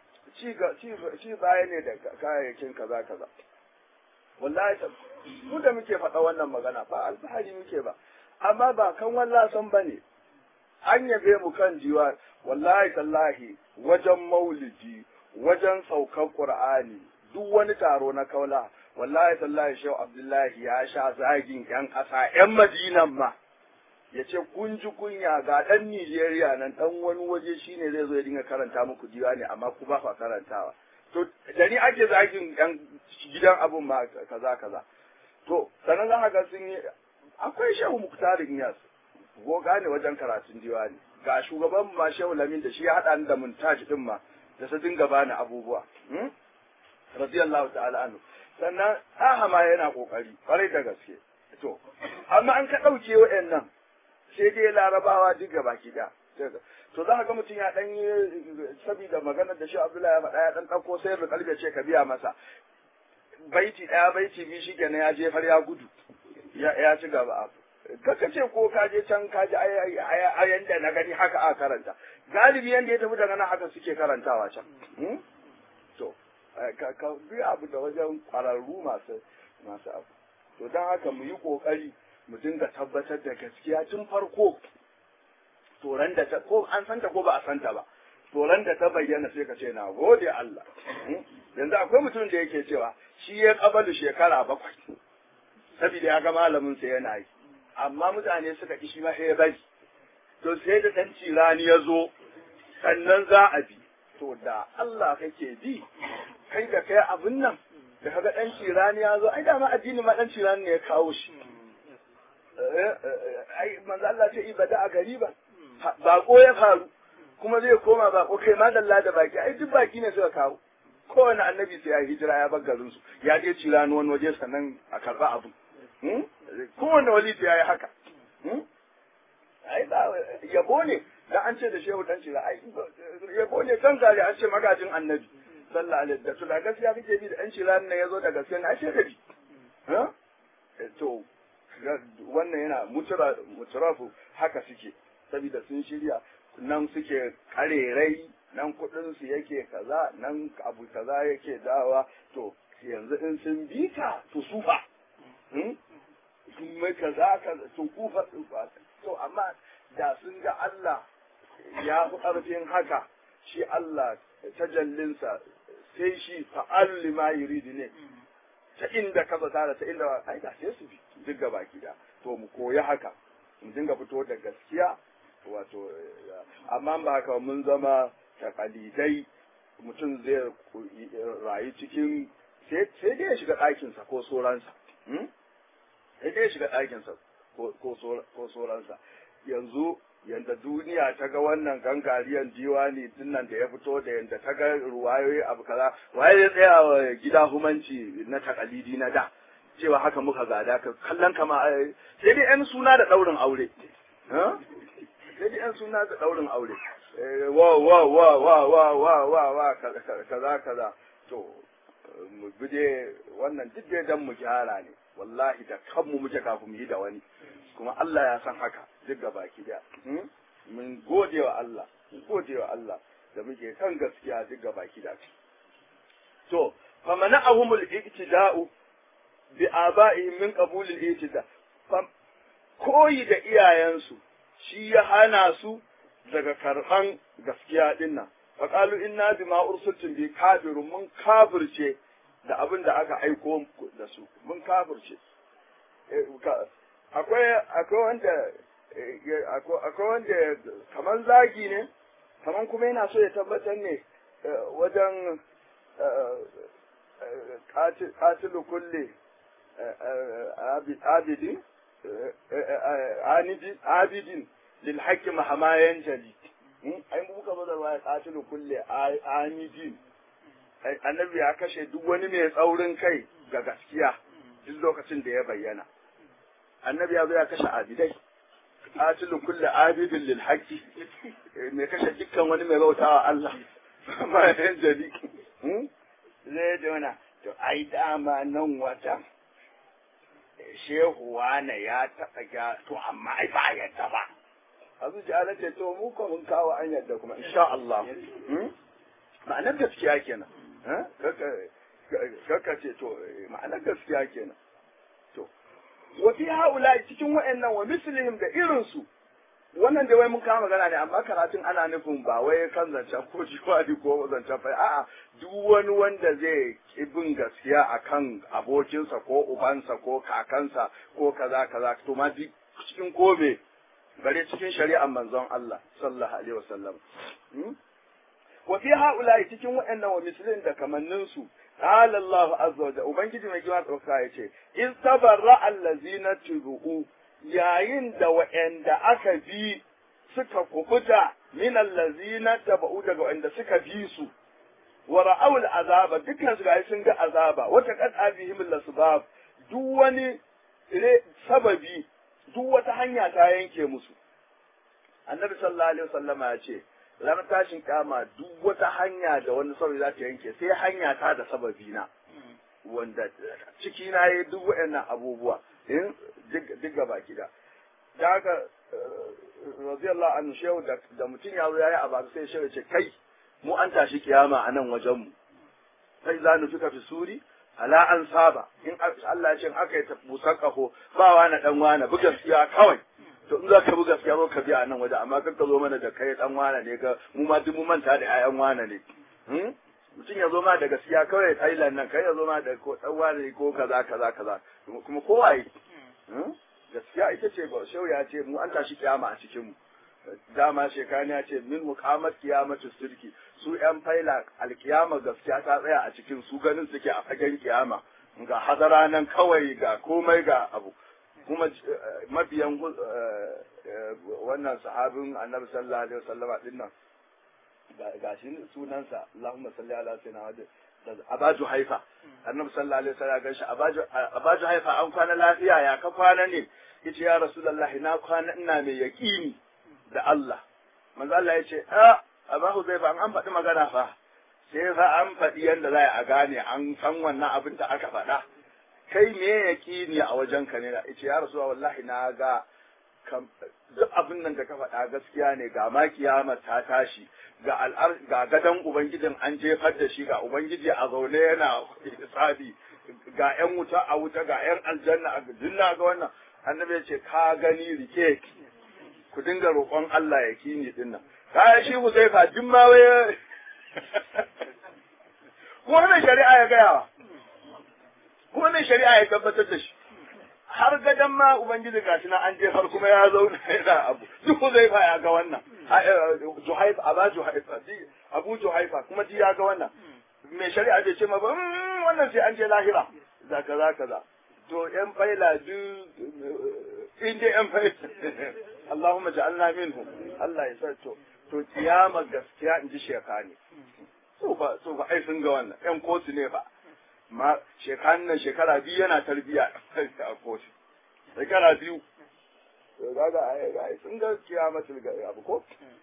ci baya ne da kayayyakin kaza wallahi mu da muke faɗa wannan magana ba alfahari muke ba amma ba kan wallasan bane an yabe mu kan jiwa wallahi tallahi wajen maulidi wajen saukar qur'ani duk wani taro na kaula wallahi tallahi shehu abdullahi ya sha zagin yan ƙasa yan madinan ma ya ce kun ji kunya ga ɗan Nijeriya nan ɗan wani waje shine zai zo ya dinga karanta muku diwani amma ku ba fa karantawa to da ni ake zagin yan gidan abun ma kaza to sanan za ga sun yi akwai shehu muktarin yas goga ne wajen karatun diwani ga shugaban ma shehu lamin da shi ya haɗa da muntaj din ma da su dinga bani abubuwa radiyallahu ta'ala anhu sannan ma yana kokari kwarai da gaske to amma an ka ɗauke waɗannan sai dai larabawa duk gaba ki da to za ka ga mutum ya dan yi saboda maganar da shi Abdullahi ya faɗa ya dan ɗauko sai da kalbe ce ka biya masa baiti ɗaya baiti biyu shi kenan ya jefar ya gudu ya ci gaba kaka ce ko ka je can ka ji ayan da na gani haka a karanta galibi yanda ya tafi daga nan haka suke karantawa can to ka bi abu da wajen ƙwararru masu abu to don haka mu yi ƙoƙari mu dinga tabbatar da gaskiya tun farko toran da ta ko an santa ko ba a santa ba toran da ta bayyana sai ka ce na gode Allah yanzu akwai mutum da yake cewa shi ya kabalu shekara 7 saboda ya ga malamin sa yana yi amma mutane suka ki shi ma sai bari to sai da dan cirani ya zo sannan za a bi to da Allah kake bi kai da kai abun nan da kaga dan cirani ya zo ai da ma addini ma dan cirani ne ya kawo shi ai manzo Allah ce ibada a gariba bako ya faru kuma zai koma bako kai ma dalla da baki ai duk baki ne suka kawo kowane annabi sai ya hijira ya bar garin su ya je cirani wani waje sannan a karba abu kowane wali sai ya yi haka ai ba yabo ne da an ce da shehu dan cira ai yabo ne kan gari an ce magajin annabi sallallahu alaihi da da gaskiya kake bi da dan cira ne yazo da gaskiya na ce kabi to wannan yana mutarafu haka suke saboda sun shirya nan suke karerai nan kudin su yake kaza nan abu kaza yake dawa to yanzu in sun bi ka to sufa mai kaza to kufa to amma da sun ga Allah ya fi ƙarfin haka shi Allah tajallinsa sai shi fa'al lima yuridu ne ta inda ka zata da ta inda ai da sai su bi duk gaba gida to mu koyi haka mu dinga fito da gaskiya wato amma ba haka mun zama takalidai mutum zai rayu cikin sai dai ya shiga ɗakinsa ko soransa sai dai ya shiga ɗakinsa ko soransa yanzu yanda duniya ta ga wannan gangariyan diwani dinnan da ya fito da yanda ta ga ruwayoyi abu kaza waye ya tsaya wa gida humanci na takalidi na da cewa haka muka gada ka kallon kama sai dai yan suna da daurin aure sai dai yan suna da daurin aure wa kaza to mu bude wannan duk dai dan mu gyara ne wallahi da kanmu muke kafin mu yi da wani kuma Allah ya san haka duk ga baki da mun gode wa Allah da muke kan gaskiya duk ga baki da to fa mana'ahumul iktida'u bi aba'ihim min qabulil iktida koyi da iyayensu shi ya hana su daga karban gaskiya dinnan fa qalu inna bima ursiltum bi kafirun mun kafirce da abin da aka aiko da su mun kafirce akwai wanda kaman zagi ne kaman kuma yana so ya tabbatar ne wajen qatilu kulli abidin lil haqqi mahamayan jali ai muka zo da ruwaya qatilu kulli amidin annabi ya kashe duk wani mai tsaurin kai ga gaskiya duk lokacin da ya bayyana annabi ya zo ya kashe abidai qatilu kulli abidin lil haqqi mai kashe dukkan wani mai bautawa Allah ma yan jadi zai dona to ai dama nan wata shehu wane ya taɓa ga to amma ai ba yadda ba azu ji ala ce to mu ko mun kawo an yadda kuma insha Allah ma'anar gaskiya kenan kaka ce to ma'anar gaskiya kenan to wa fi haula cikin wa'annan wa mislihim da irin su wannan da wai mun kama magana ne amma karatun ana nufin ba wai kan zancen ko jiwadi ko zancen fa a'a duk wani wanda zai bin gaskiya akan abokinsa ko ubansa ko kakansa ko kaza to ma cikin kobe bare cikin shari'ar manzon Allah sallallahu alaihi wasallam wa fi haula cikin wa'annan wa mislihim da kamannin su قال الله عز وجل ubangiji mai girma tsauka yace in tabarra allazina tubu yayin da wa'anda aka bi suka kubuta min allazina tabu daga wa'anda suka bi su wa ra'awul azaba dukkan su ga sun ga azaba wata qad abihim lasbab duk wani sababi duk wata hanya ta yanke musu annabi sallallahu alaihi wasallama ya ce ranar tashin kama duk wata hanya da wani sababi za ta yanke sai hanya ta da sababi na wanda ciki na yi duk waɗannan abubuwa in duk gaba gida da haka radiyallahu anhu shehu da mutum ya zo yayi abu sai shehu ce kai mu an tashi kiyama a nan wajen mu sai za nu fika fi suri ala an saba in Allah ya ce aka yi busan kaho ba wani dan wani buga gaskiya kawai to in za ka buga gaskiya zo ka biya a nan waje amma kar ka zo mana da kai dan wani ne ga mu ma duk mu manta da ƴaƴan wani ne mutum ya zo ma da gaskiya kawai Thailand nan kai ya zo ma da ko dan wani ko kaza kuma kowaye gaskiya ita ce ba shau ya ce mu an tashi kiyama a cikin mu dama shekani ya ce min muqamat qiyamatu sirki su yan faila alkiyama gaskiya ta tsaya a cikin su ganin suke a fagen kiyama ga hadara nan kawai ga komai ga abu kuma mabiyan wannan sahabin annabi sallallahu alaihi wasallama dinnan ga shi sunansa Allahumma salli ala sayyidina Abaju Haifa annabi sallallahu alaihi wasallam ga shi Abaju Haifa an kwana lafiya ya ka kwana ne yace ya rasulullahi na kwana ina mai yaqini da Allah manzo Allah yace Abu Huzaifa an faɗi magana fa sai fa an faɗi yanda za a gane an san wannan abin da aka faɗa kai me yaqini a wajen ka ne yace ya rasulullahi wallahi na ga duk abin nan da ka faɗa gaskiya ne, ga ma kiyama ta tashi, ga gadon ubangijin an jefar da shi, ga ubangiji a zaune yana hisabi, ga ƴan wuta a wuta, ga ƴan aljanna a dinna ga wannan. Annabi ya ce ka gani rike, ku dinga roƙon Allah ya kini din nan. Kaya shi Huzaifa duk ma waye kuma mai shari'a ya gaya kuma mai shari'a ya tabbatar da shi. Har gadon ma Ubangiji gashi na an jefar kuma ya zauna yana abu. Duk Huzaifa ya ga wannan. Juhaifa, Abu Juhaifa kuma ji ya ga wannan. Mai shari'a bai ce ma ba wannan sai an je lahira. Za kaza. To ƴan faila duk in dai ƴan faila. Allahumma ja'alna minhum. Allah ya sa to kiyama gaskiya in ji shekani. So ba ai sun ga wannan. Ƴan kotu ne ba. Ma shekara biyu yana tarbiya a kotu. Shekara biyu. Kaga ai sun ga kiyamatul abu ko?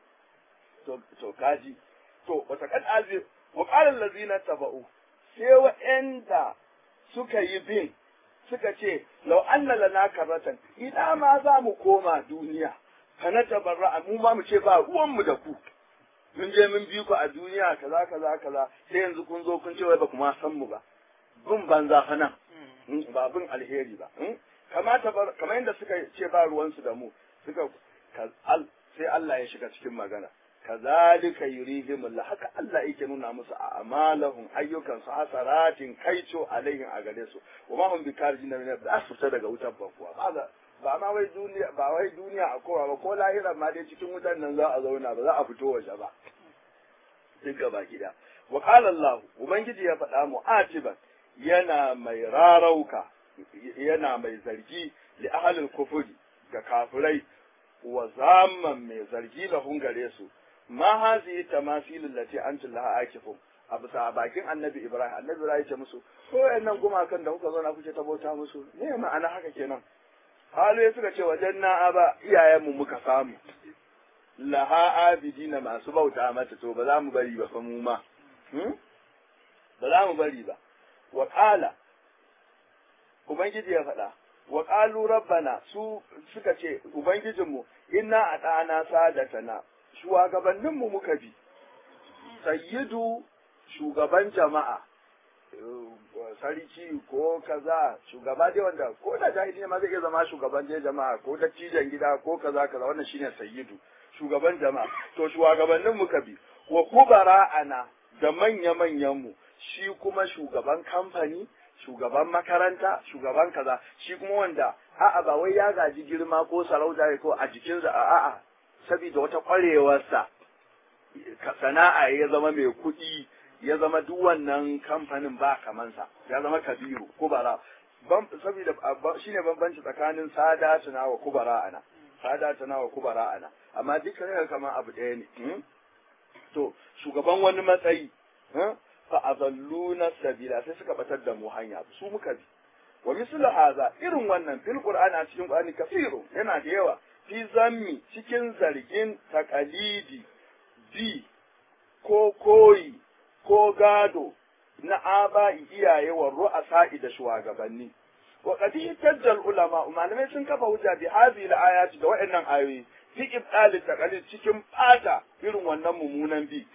To kaji. To wata kad azir wa qala allazina tabau. Sai wa'anda suka yi bin suka ce law anna lana karatan ina ma za mu koma duniya fa na tabarra mu ma mu ce ba ruwan mu da ku. Mun je mun bi ku a duniya kaza sai yanzu kun zo kun ce wai ba ku ma san mu ba. Bin banza fa nan ba bin alheri ba kamar yadda suka ce ba ruwansu da mu suka sai Allah ya shiga cikin magana kazalika yurihim Allah haka Allah yake nuna musu a amalahum ayyukan su hasaratin kaico alaihim a gare su wa ma hum bikarijin min ba su fita daga wutar bakuwa ba ma wai duniya a kowa ba ko lahira ma dai cikin wutar nan za a zauna ba za a fito waje ba duk gaba gida wa qala Allah ubangiji ya faɗa mu atiban yana mai rarauka yana mai zargi li ahlil kufuri ga kafirai wa zaman mai zargi lahun gare su ma hazi tamasilul lati antum laha akifun abu sa bakin annabi Ibrahim ya ce musu ko wayannan gumakan da kuka zo na kuke tabauta musu ne ma'ana haka kenan halu ya suka ce wajenna aba iyayenmu muka samu laha abidina masu bauta mata to ba za mu bari ba fa mu ma ba za mu bari ba wa qala ubangiji ya faɗa wa qalu rabbana su suka ce ubangijinmu inna ata'ana sadatana shugabanninmu muka bi sayyidu shugaban jama'a sarki ko kaza shugaba dai wanda ko da jahili ne ma zai iya zama shugaban dai jama'a ko dattijan gida ko kaza wannan shine sayyidu shugaban jama'a to shugabannin muka bi wa kubara'ana da manya-manyan mu shi kuma shugaban kamfani shugaban makaranta shugaban kaza shi kuma wanda a'a ba wai ya gaji girma ko sarauta ko a jikinsa a'a saboda wata kwarewarsa sana'a ya zama mai kuɗi ya zama duk wannan kamfanin ba kamansa ya zama kabiru kubara saboda shine bambanci tsakanin sadatuna wa kubara'ana sadatuna wa kubara'ana amma dukkan kamar abu ɗaya ne to shugaban wani matsayi fa azalluna sabila sai suka batar da mu hanya su muka bi wa mislu hadha irin wannan fil qur'ani a cikin qur'ani kafiru yana da yawa fi zammi cikin zargin taqalidi bi ko koyi ko gado na aba'i iyaye wa ru'asa'i da shugabanni wa qad tajjal ulama malamai sun kafa hujja bi hadhihi al-ayati da wa'annan ayoyi fi ibtal taqalid cikin fata irin wannan mumunan bi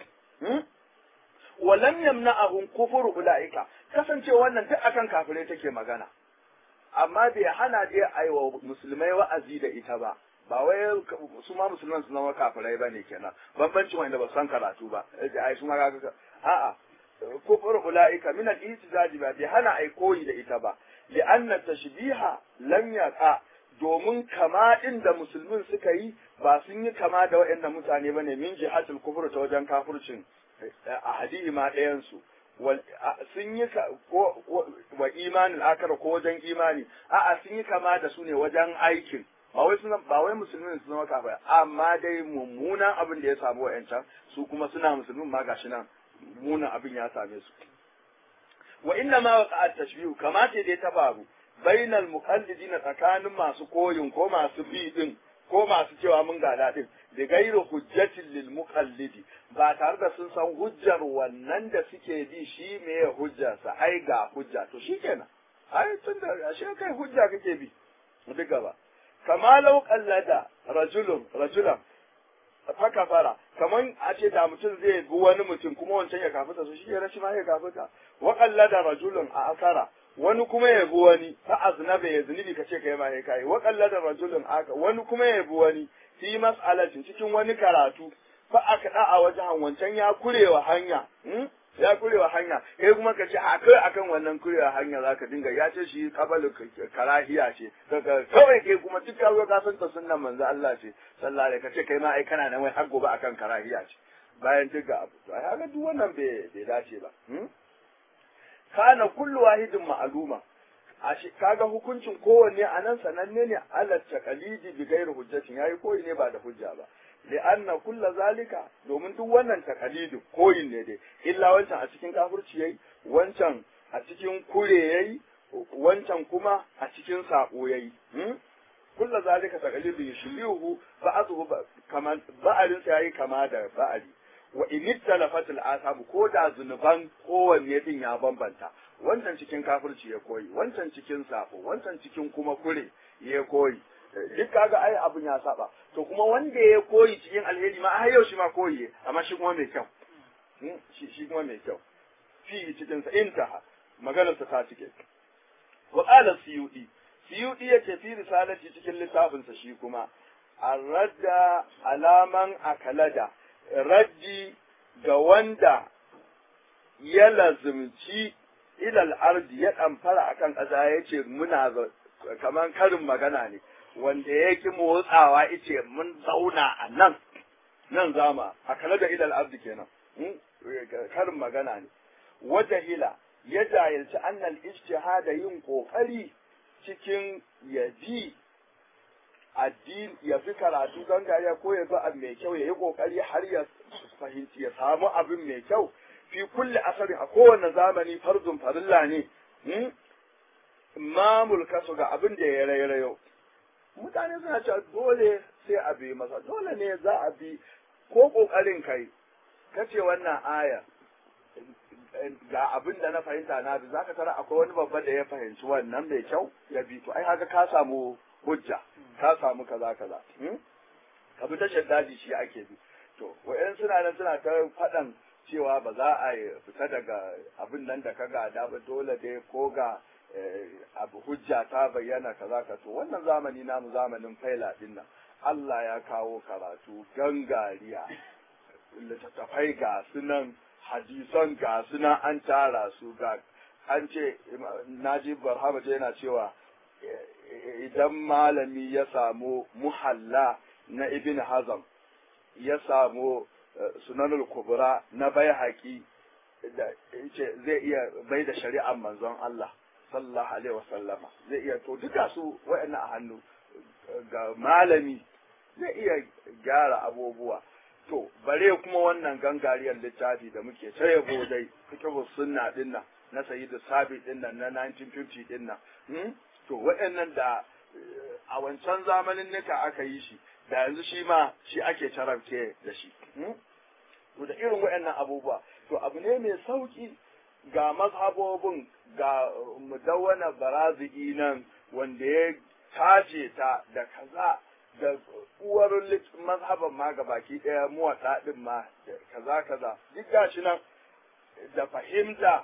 wa lam yamna'ahum kufur ulaika kasance wannan duk akan kafirai take magana amma bai hana dai aiwa musulmai wa'azi da ita ba ba wai su ma musulman su zama kafirai bane kenan bambancin wanda ba san karatu ba ai su ma ga a'a kufur ulaika min al-ihtijaji ba bai hana ai koyi da ita ba li'anna tashbiha lam yaqa domin kama din da musulmin suka yi ba sun yi kama da waɗannan mutane bane min jihatul kufur ta wajen kafircin a hadihi ma ɗayan su sun yi wa imanin akara ko wajen imani a'a sun yi kama da su ne wajen aikin ba wai musulmin su zama kafaya amma dai mummunan abin da ya samu wa'yancan su kuma suna musulmin ma gashi nan mummunan abin ya same su wa inna ma waqa at-tashbih kama ce dai ta faru bainal muqallidina tsakanin masu koyin ko masu bi din ko masu cewa mun gada din da gairu hujjatin lil muqallidi ba tare da sun san hujjar wannan da suke bi shi me ya hujjarsa ai ga hujja to shikenan ai tun da ashe kai hujja kake bi duk gaba kama law qallada rajulan haka fara kaman a ce da mutum zai bi wani mutum kuma wancan ya kafuta su shi ya rashi ma ya kafuta wa qallada rajulun a akara wani kuma ya bi wani fa aznaba ya zunubi kace kai ma ya kai wa qallada rajulun aka wani kuma ya bi wani fi mas'alatin cikin wani karatu fa aka da a wajen wancan ya kurewa hanya ya kurewa hanya kai kuma kace a kai akan wannan kurewa hanya zaka dinga ya ce shi kabalu karahiya ce daga kawai kai kuma duk ka zo ka san ta sunnan manzo Allah ce sallallahu alaihi kace kai ma ai kana nan wai har gobe akan karahiya ce bayan duk ga abu to ai haka duk wannan bai dace ba kana kullu wahidin ma'luma kaga hukuncin kowanne anan sananne ne ala taqalidi bi ghairi hujjatin yayi koyi ne ba da hujja ba li'anna kulla zalika domin duk wannan taqalidi koyin ne dai illa wancan a cikin kafirci yayi wancan a cikin kure yayi wancan kuma a cikin sako yayi kulla zalika taqalidi yushbihu ba'dhu kaman ba'alin sa yayi kama da ba'ali wa in talafatul asab ko da zunuban kowanne din ya bambanta wancan cikin kafirci ya koyi wancan cikin sako wancan cikin kuma kure ya koyi duk kaga ai abun ya saba to kuma wanda ya koyi cikin alheri ma har yau shi ma koyi amma shi kuma mai kyau shi kuma mai kyau fi cikin sa intaha maganar ta cike wa qala siyudi yace fi risalati cikin littafin sa shi kuma arradda alaman akalada raddi ga wanda ya lazumci ilal ardi ya ɗamfara akan ƙasa ya ce muna kaman karin magana ne wanda ya ki motsawa ice mun zauna a nan zama a kala da ilal ardi kenan karin magana ne wajahila ya jahilci annal ijtihada yin kokari cikin yabi addini ya fi karatu gangariya ko ya bi abu mai kyau ya yi kokari har ya fahimci ya samu abin mai kyau fi kulli asari a kowane zamani farzun farilla ne mamul kasu ga abin da ya rairayo mutane suna cewa dole sai a bi masa dole ne za a bi ko kokarin kai kace wannan aya ga abin da na fahimta na bi zaka tara akwai wani babba da ya fahimci wannan mai kyau ya bi to ai haka ka samu hujja ka samu kaza kaza ka bi tashar daji shi ake bi to wayan suna nan suna ta faɗan cewa ba za a fita daga abin nan da ka gada ba dole dai ko ga abu hujja ta bayyana kaza ka to wannan zamani namu zamanin faila din nan Allah ya kawo karatu gangariya littattafai ga sunan hadisan ga sunan an tara su ga an ce Najib Barhama yana cewa idan malami ya samu muhalla na Ibn Hazm ya samu sunanul kubra na Baihaqi da yace zai iya bai da shari'ar manzon Allah sallallahu alaihi wasallama zai iya to duka su wayannan a hannu ga malami zai iya gyara abubuwa to bare kuma wannan gangariyar littafi da muke ta yabo dai fiqhu sunna dinnan na sayyidu sabi dinnan na 1950 dinnan to wayannan da a wancan zamanin nika aka yi shi da yanzu shi ma shi ake tarabce da shi to da irin wayannan abubuwa to abu ne mai sauki ga mazhabobin ga mudawwana barazi'i nan wanda ya tace ta da kaza da uwar mazhaban ma ga baki daya muwatta din ma kaza kaza duk gashi nan da fahimta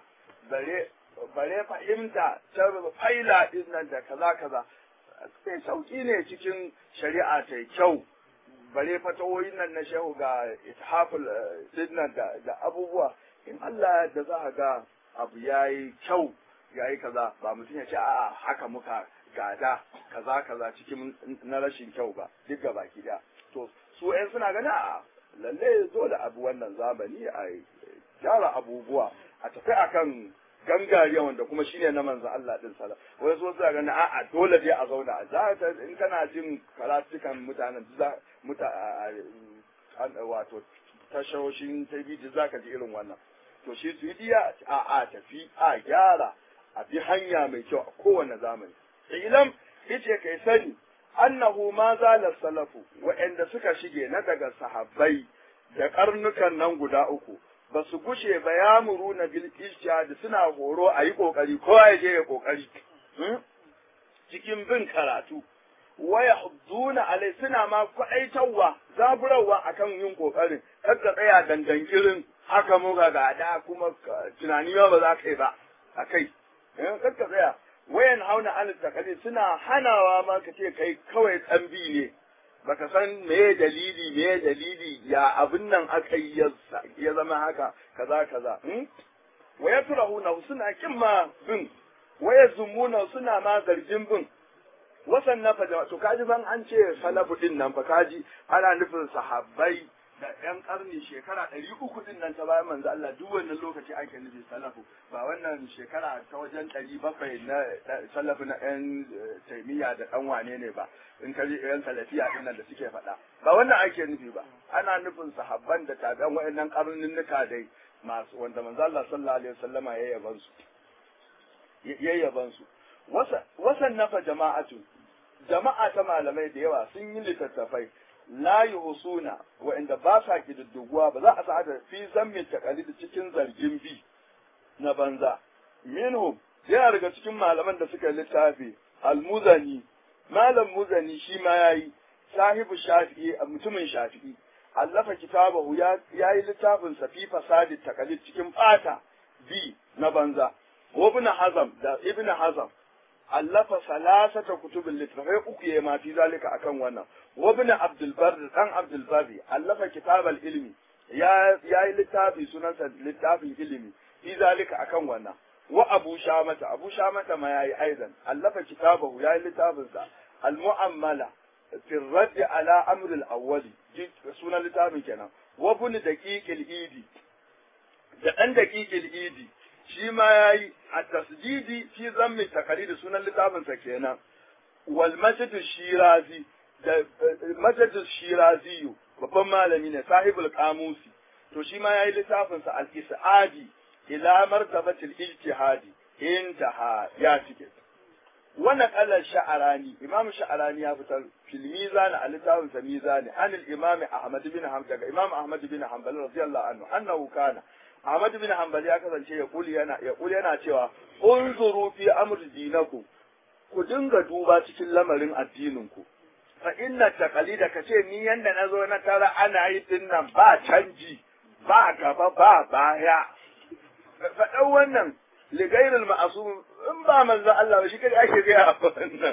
bare fahimta ta faila din nan da kaza kaza sai sauki ne cikin shari'a ta kyau bare fatawoyin nan na shehu ga ithaful dinnan da abubuwa in Allah da za ga abu yayi kyau yayi kaza ba mutum ya ce a'a haka muka gada kaza kaza cikin na rashin kyau ba duk ga baki da to su ƴan suna gani a lalle dole abu wannan zamani a gyara abubuwa a tafi akan gangariya wanda kuma shine na manzo Allah din sala wai so suna gani a'a dole dai a zauna za ta in kana jin karatukan mutanen wato tashoshin TV zaka ji irin wannan to shi tudiya a tafi a gyara a bi hanya mai kyau a kowane zamani ilam yace kai sani annahu ma zala salafu wa'anda suka shige na daga sahabbai da karnukan nan guda uku ba su gushe ba ya muruna bil ijtihad suna horo a yi kokari ko ya je ya kokari cikin bin karatu waya hudduna alai suna ma kwaɗaitarwa zaburarwa akan yin kokarin kar ka tsaya dandangirin haka muka gada kuma tunani ma ba za ka yi ba akai kar ka tsaya wayan hauna an takali suna hanawa ma ka ce kai kawai tsambi ne baka san meye dalili ya abin nan aka yi ya zama haka kaza waya turahuna suna kin ma bin waya zumuna suna ma zargin bin wasan na fajama to kaji ban an ce salafu din nan fa kaji ana nufin sahabbai da ƴan karni shekara 300 din nan ta bayan manzo Allah duk wannan lokaci ake nufi salafu ba wannan shekara ta wajen 700 na salafu na ƴan taimiyya da ɗan wane ne ba in kaji ƴan salafiya din nan da suke faɗa ba wannan ake nufi ba ana nufin sahabban da tabi'an wayannan karnunnuka dai masu wanda manzo Allah sallallahu alaihi wasallama yayyaban su wasan nafa jama'atu jama'a ta malamai da yawa sun yi littattafai la yuhsuna wa'inda ba sa kididduguwa ba za a sa da fi zammin taqalid cikin zargin bi na banza minhum yana daga cikin malaman da suka littafi al-muzani malam muzani shi ma yayi sahibu shafi'i mutumin shafi'i allafa kitabahu yayi littafin sa fi fasadi taqalid cikin fata bi na banza wa ibn hazm da ibn hazm allafa salasata kutubin littafai uku ya ma fi zalika akan wannan wa ibn abdul barr dan abdul barri allafa kitabal ilmi ya yi littafi sunansa littafin ilimi fi zalika akan wannan wa abu shamata ma yayi aidan allafa kitabahu yayi littafin sa al mu'ammala fi radd ala amr al awwali sunan littafin kenan wa ibn daqiq al idi da dan daqiq al idi shi ma yayi at-tasjidi fi zammi taqalid sunan littafin sa kenan wal masjid shirazi da masjid shirazi babban malami ne sahibul qamusi to shi ma yayi littafin sa al-isadi ila martabati al-ijtihadi intaha ya tike wannan qala sha'arani imam sha'arani ya fitar fil mizan al-littafin sa mizani an al-imam ahmad bin hanbal daga imam ahmad bin hanbal radiyallahu anhu annahu kana Ahmad bin Hanbal ya kasance ya kuli yana cewa unzuru fi amr dinakum ku dinga duba cikin lamarin addininku fa inna taqalida kace ni yanda nazo na tara ana yi dinnan ba canji ba gaba ba baya fa dan wannan li ghayril ma'sum in ba manzo Allah ba shi kai ake ga wannan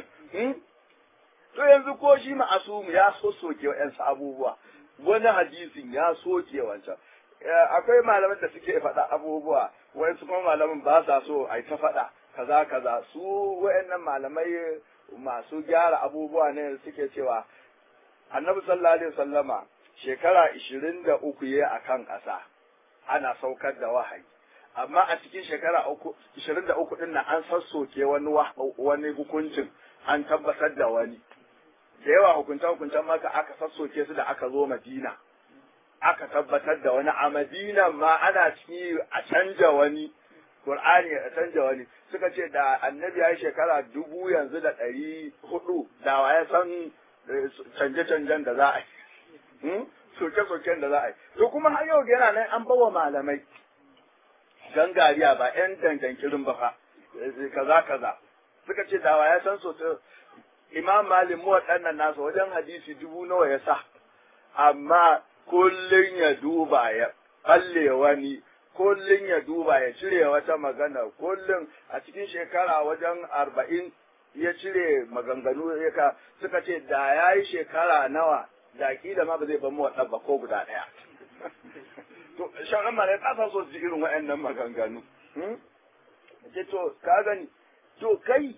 to yanzu ko shi ma'sum ya soke wa yan abubuwa wani hadisin ya soke wancan akwai malaman da suke faɗa abubuwa wai su kuma malaman ba sa so a ta faɗa kaza su wayannan malamai masu gyara abubuwa ne suke cewa annabi sallallahu alaihi wasallama shekara 23 yayi akan ƙasa ana saukar da wahayi amma a cikin shekara 23 din nan an sassoke wani hukuncin an tabbatar da wani da yawa hukuncen maka aka sassoke su da aka zo Madina aka tabbatar da wani a Madina ma ana ciki a canja wani Qur'ani a canja wani suka ce da annabi ya yi shekara 1000 yanzu da 400 da waye san canje-canjen da za a yi soke-soken da za a yi to kuma har yau yana nan an bawa malamai gangariya ba yan dangankirin ba fa kaza suka ce da waye san soke Imam Malik mu waɗannan nasa wajen hadisi 1000 nawa ya sa amma kullun ya duba ya balle wani kullun ya duba ya cire wata magana kullun a cikin shekara wajen 40 ya cire maganganu ya suka ce da yayi shekara nawa da kila ma ba zai bamu wadda ba ko guda daya to shauran mare ta san so su irin wayannan maganganu ce to ka gani to kai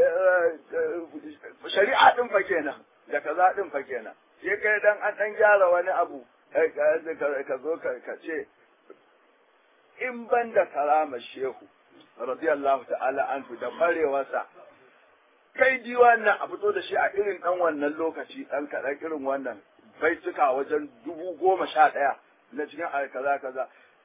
shari'a din fa kenan da kaza din fa kenan sai kai dan an dan gyara wani abu ka zo ka ce in ban da karama shehu radiyallahu ta'ala anhu da farewarsa kai diwan nan a fito da shi a irin dan wannan lokaci dan kaɗan irin wannan baituka wajen 11,000 na cikin kaza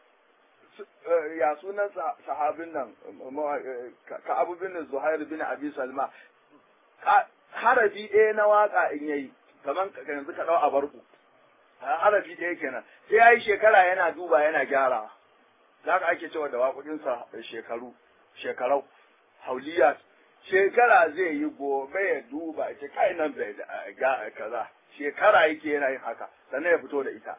ya sunan sahabin nan ka abu bin Zuhair bin Abi Salma harafi ɗaya na waka in yayi kaman yanzu ka dau a barku harafi ɗaya kenan sai yayi shekara yana duba yana gyara zaka ake cewa da waƙoƙin sa shekarau hauliyat shekara zai yi gobe ya duba ce kai nan bai ga kaza shekara yake yana yin haka sannan ya fito da ita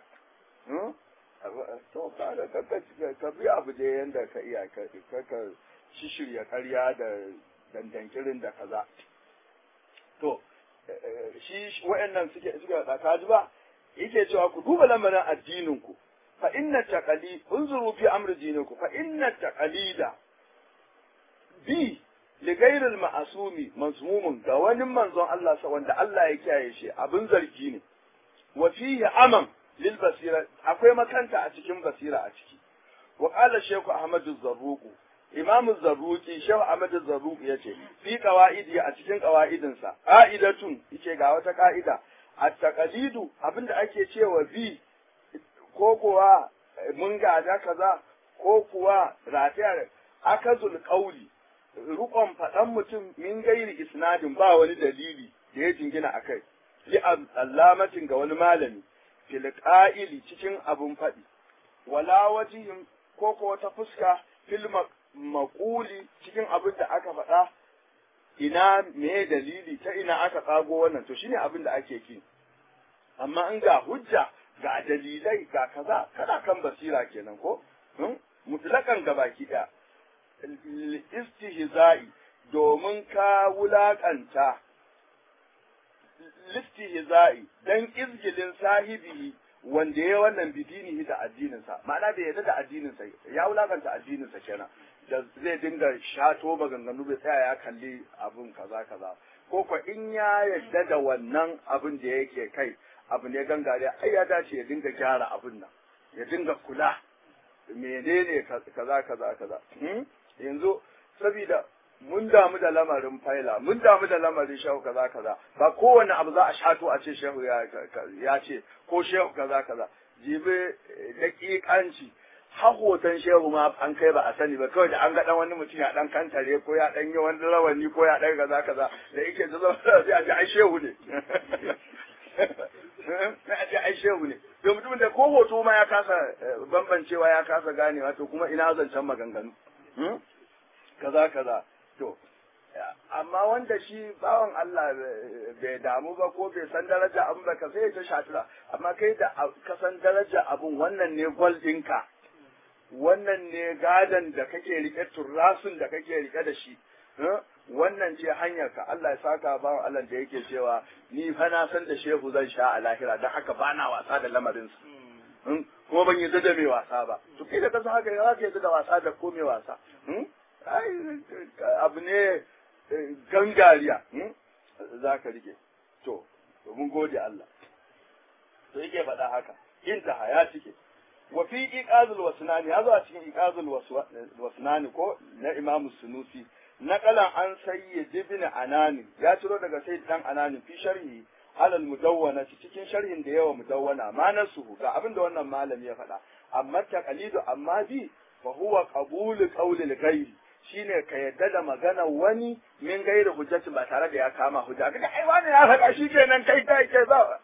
to ka bi abu da yanda ka iya ka shirya karya da dandankirin da kaza to shi wa'annan suke da kaji ba yake cewa ku duba lamarin addinin ku fa inna taqali unzuru fi amri dinikum fa inna taqalida bi li ghayril ma'sumi mazmumun ga wani manzon Allah sa wanda Allah ya kiyaye shi abin zargi ne wa fihi aman lil basira akwai makanta a cikin basira a ciki wa qala shaykh ahmad az-zarruq imam az-zarruqi shaykh ahmad az-zarruq yace fi qawaidi a cikin qawaidinsa qa'idatun yace ga wata qa'ida at-taqalidu abinda ake cewa bi ko kuwa mun gada kaza ko kuwa ratiyar akazul qauli rukon faɗan mutum min gairi isnadin ba wani dalili da ya jingina akai li allamatin ga wani malami fil qa'ili cikin abun faɗi wala wajihin ko ko wata fuska fil maquli cikin abin da aka faɗa ina me dalili ta ina aka tsago wannan to shine abin da ake ki amma in ga hujja ga dalilai ga kaza kana kan basira kenan ko mutlakan gabaki ɗaya istihza'i domin ka wulakanta listihza'i dan izgilin sahibi wanda ya wannan bidinihi da addininsa ma'ana bai yarda da addininsa ya wulakanta addininsa kenan da zai dinga shato maganganu bai tsaya ya kalli abun kaza kaza ko ko in ya yarda da wannan abin da yake kai abu ne gangare ai ya dace ya dinga gyara abun nan ya dinga kula menene kaza kaza kaza yanzu saboda mun damu da lamarin faila mun damu da lamarin shehu kaza kaza ba kowane abu za a shato a ce shehu ya ce ko shehu kaza kaza jibe daƙiƙanci hoton shehu ma an kai ba a sani ba kawai da an ga dan wani mutum ya dan kantare ko ya dan yi wani rawani ko ya dan kaza kaza da yake da zama sai a ce ai shehu ne a ce ai shehu ne to mutumin da ko hoto ma ya kasa bambancewa ya kasa ganewa to kuma ina zancen maganganu kaza kaza to amma wanda shi bawan Allah bai damu ba ko bai san daraja abun ba ka sai ta shatira amma kai da ka san daraja abun wannan ne gol ɗinka wannan ne gadan da kake rike turrasun da kake rike da shi wannan ce hanyar ka Allah ya saka bawan Allah da yake cewa ni fa na san da shehu zan sha a lahira dan haka bana wasa da lamarin su kuma ban yi da mai wasa ba to kai da kasa haka ya ke da wasa da ko mai wasa abu ne gangariya za ka rike to mun gode Allah to yake faɗa haka intaha ya cike wa fi iqazul wasnani ya zo a cikin iqazul wasnani ko na Imam Sunusi naqalan an sayyid ibn Anani ya ciro daga sayyid dan Anani fi sharhi alal mudawwana cikin sharhin da yawa mudawwana ma nasu ga abinda wannan malami ya faɗa amma taqalidu amma bi fa huwa qabulu qawlil ghayri shine ka yadda da magana wani min gairi hujjati ba tare da ya kama hujja kaga ai wani ya faɗa shi kenan kai ke za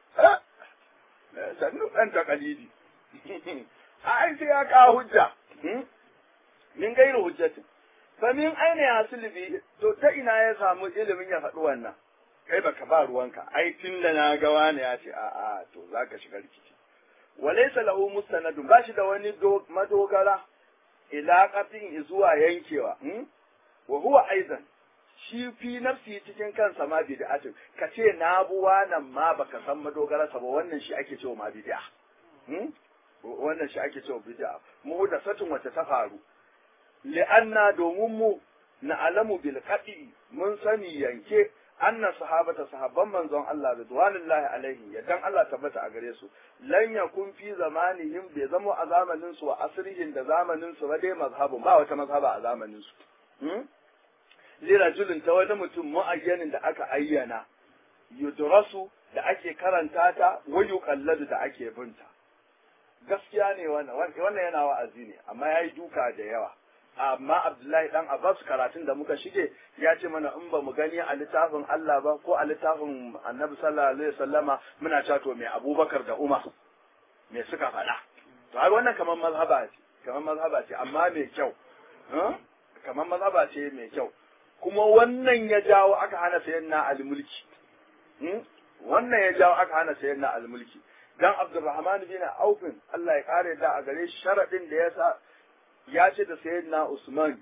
sannu dan taqalidi ai sai ya ka hujja min gairi hujjati fa min aina ya sulbi to ta ina ya samu ilimin ya faɗi wannan kai baka ba ruwanka ai tunda na ga wani ya ce a'a to zaka shiga rikici walaysa lahu mustanadun bashi da wani madogara ila qatin zuwa yankewa wa huwa aidan shi fi nafsi cikin kansa ma bid'atun kace na buwa nan ma baka san madogara sa ba wannan shi ake cewa ma bid'a wannan shi ake cewa bid'a mu da satun wacce ta faru li'anna domin mu na alamu bil qati mun sani yanke anna sahabban manzon Allah ridwanullahi alaihi yadan Allah tabbata a gare su lan yakun fi zamanihim bai zamo a zamanin su wa asrihin da zamanin su ba dai mazhabun ba wata mazhaba a zamanin su lirajulin ta wani mutum mu'ayyanin da aka ayyana yudrasu da ake karanta ta wa yuqalladu da ake binta gaskiya ne wannan yana wa'azi ne amma yayi duka da yawa amma Abdullahi dan Abbas karatun da muka shige ya ce mana in ba mu gani a littafin Allah ba ko a littafin Annabi sallallahu alaihi wasallama muna cewa to me Abubakar da Umar me suka faɗa to ai wannan kamar mazhaba ce amma mai kyau kamar mazhaba ce mai kyau kuma wannan ya jawo aka hana sayyidina Ali mulki wannan ya jawo aka hana sayyidina Ali mulki dan Abdurrahman bin Auf Allah ya kare da a gare shi sharadin da yasa ya ce da sayyidina Usman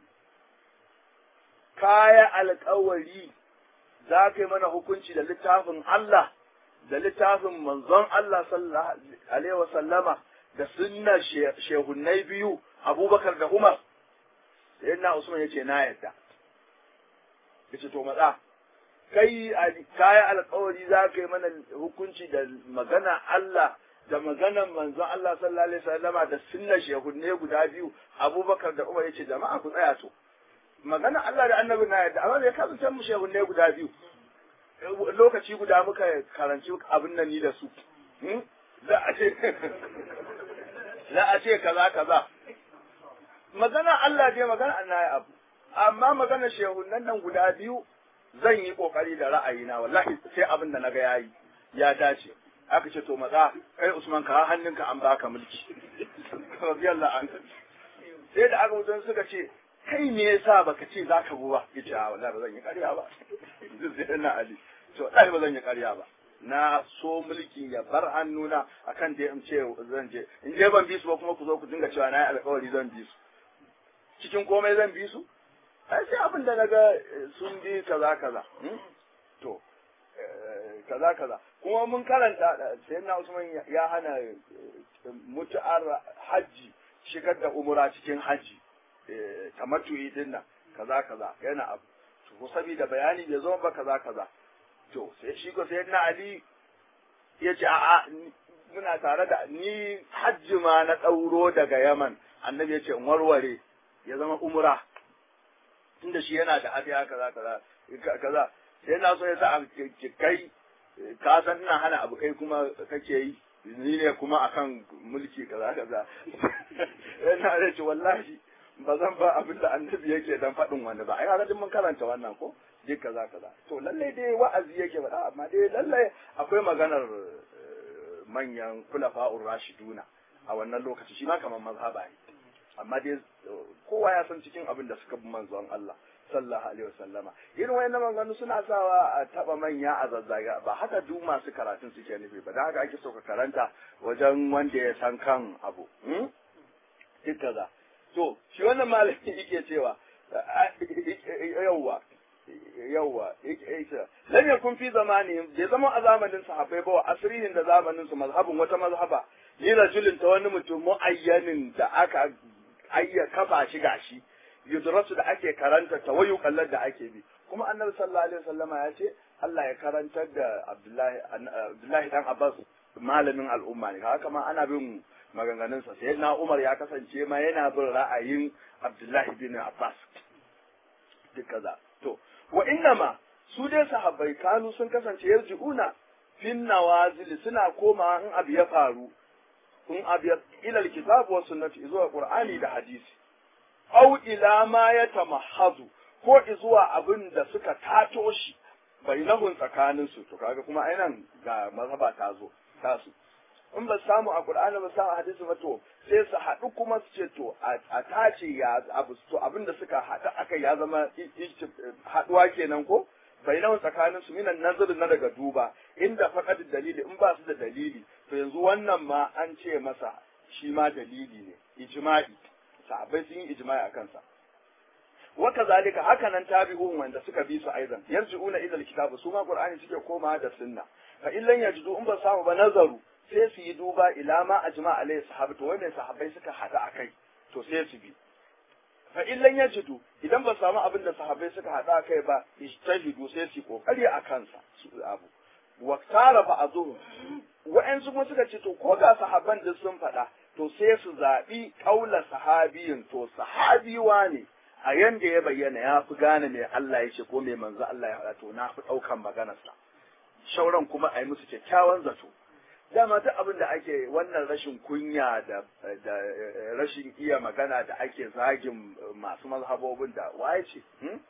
kaya alƙawari za ka yi mana hukunci da littafin Allah da littafin manzon Allah sallallahu alaihi wasallama da sunnar shehunnai biyu Abubakar da Umar sayyidina Usman yace na yadda yace to matsa kai kaya alƙawari za ka yi mana hukunci da magana Allah da maganan manzon Allah sallallahu alaihi wasallama da sunnar shehunnai guda biyu Abubakar da Umar yace jama'a ku tsaya to magana Allah da annabi na yadda amma ya kasance mu shehunnai guda biyu lokaci guda muka karanci abin nan ni da su za a ce kaza magana Allah dai magana annabi abu amma magana shehunan nan guda biyu zan yi kokari da ra'ayina wallahi sai abin da naga yayi ya dace aka ce to matsa kai Usman ka hannunka an baka mulki radiyallahu anhu sai da aka mutum suka ce kai me yasa baka ce zaka bu ba yace a wallahi ba zan yi ƙarya ba sai na Ali to wallahi ba zan yi ƙarya ba na so mulki ya bar hannuna akan da in ce zan je in je ban bi su ba kuma ku zo ku dinga cewa na yi alƙawari zan bi su cikin komai zan bi su ai sai abin da naga sun bi kaza to kaza kuma mun karanta sayyidina Usman ya hana mutu'ar hajji shigar da umura cikin hajji tamattu'i din nan kaza yana abu to saboda bayani bai zo ba kaza to sai shi ko sai na Ali ya ce a'a muna tare da ni hajji ma na dauro daga Yaman annabi ya ce in warware ya zama umra tunda shi yana da hadiya kaza sai na so ya sa kai ka san ina hana abu kai kuma kake yi ni ne kuma akan mulki kaza yana da ce wallahi ba zan ba abin da annabi yake dan faɗin wani ba ai ga mun karanta wannan ko duk kaza to lalle dai wa'azi yake faɗa amma dai lalle akwai maganar manyan kulafa'ur rashiduna a wannan lokaci shi ma kamar mazhaba ne amma dai kowa ya san cikin abin da suka bi manzon Allah sallallahu alaihi wasallama irin wayannan maganganu suna sawa a taba manya a zazzaga ba haka duk masu karatun suke nufi ba dan haka ake so ka karanta wajen wanda ya san kan abu duk kaza to shi wannan malami yake cewa yawwa lam yakun fi zamani bai zama a zamanin sahabbai ba wa asrihin da zamanin su mazhabin wata mazhaba ni rajulin ta wani mutum muayyanin da aka kafa shi gashi yudrasu da ake karanta tawayu kallar da ake bi kuma annabi sallallahu alaihi wasallama ya ce Allah ya karantar da Abdullahi dan Abbas malamin al'umma ne haka ma ana bin maganganunsa sai na Umar ya kasance ma yana bin ra'ayin Abdullahi bin Abbas duk kaza to wa innama su dai sahabbai kanu sun kasance yarji'una fin nawazil suna koma in abu ya faru in abu ila alkitab wa sunnati zuwa qur'ani da hadisi aw ila ma yatamahhazu ko zuwa abin da suka tato shi bainahun tsakanin su to kaga kuma ainan ga mazhaba ta zo tasu in ba samu a Qur'ani ba samu a hadisi ba to sai su haɗu kuma su ce to a tace ya abu to abinda suka haɗu aka ya zama haɗuwa kenan ko bainahu tsakanin su minan nazari na daga duba inda faqad dalili in ba su da dalili to yanzu wannan ma an ce masa shi ma dalili ne ijma'i sahabbai sun yi ijma'i akan sa wa kazalika haka nan tabi'un wanda suka bi su aidan yarji'una ila alkitab su ma Qur'ani suke komawa da sunna fa illan yajidu in ba samu ba nazaru sai su yi duba ila ma ajma alai sahabatu wanda sahabbai suka hada akai to sai su bi fa illan yajidu idan ba samu abin da sahabbai suka hada akai ba ijtahidu sai su kokari a kansa su abu wa tara ba'dhu wa'ansu kuma suka ce to ko ga sahabban da sun fada to sai su zabi kaula sahabiyin to sahabiwa ne a yanda ya bayyana ya fi gane me Allah ya ce ko me manzo Allah ya faɗa to na fi ɗaukan maganarsa shauran kuma a yi musu kyakkyawan zato dama duk abin da ake wannan rashin kunya da rashin iya magana da ake zagin masu mazhabobin da waye ce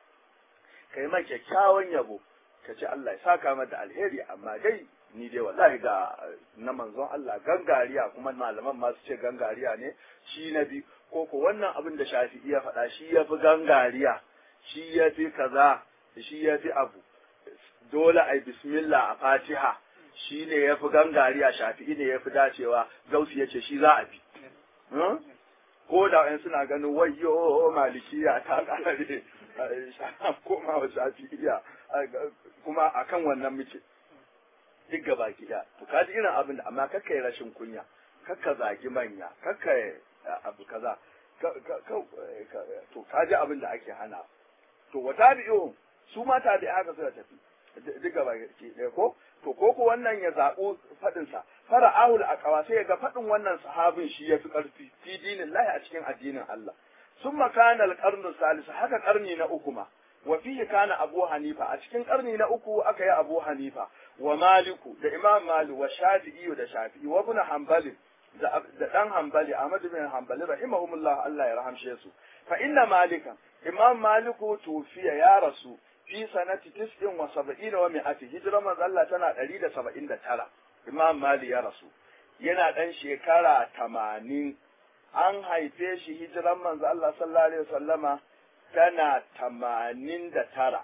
ka yi ma kyakkyawan yabo ka ce Allah ya saka mata alheri amma dai ni dai wallahi ga na manzon Allah gangariya kuma malaman masu ce gangariya ne shi na bi ko wannan abin da Shafi'i ya faɗa shi ya fi gangariya shi ya fi kaza shi ya fi abu dole ai bismillah a fatiha shi ne ya fi gangariya shafi'i ne ya fi dacewa gausi ya ce shi za a bi ko da wani suna ganin wayyo malikiya ta kare koma wa shafi'iya kuma akan wannan muke duk gaba kiya to kaji irin abin da amma kakka yi rashin kunya kakka zagi manya kakka abu kaza to kaji abin da ake hana to wata biyu su mata da haka suka tafi duk gaba ki ko to ko wannan ya zaɓo faɗinsa fara ahul aqwa sai ga faɗin wannan sahabin shi yafi ƙarfi fi dinillahi a cikin addinin Allah summa kana al-qarnu salis haka karni na uku ma wa fihi kana Abu Hanifa a cikin karni na uku aka yi Abu Hanifa wa Maliku da Imam Malik wa Shafi'i da Shafi'i wa Ibn Hanbal da dan Hanbali Ahmad bin Hanbali rahimahumullah Allah ya rahamshe su fa inna Malikan Imam Maliku tufiya ya rasu fi sanati 79 wa mi'ati hijira manzo Allah tana 179 Imam Mali ya rasu yana dan shekara 80 an haife shi hijiran manzo Allah sallallahu alaihi wasallama tana 89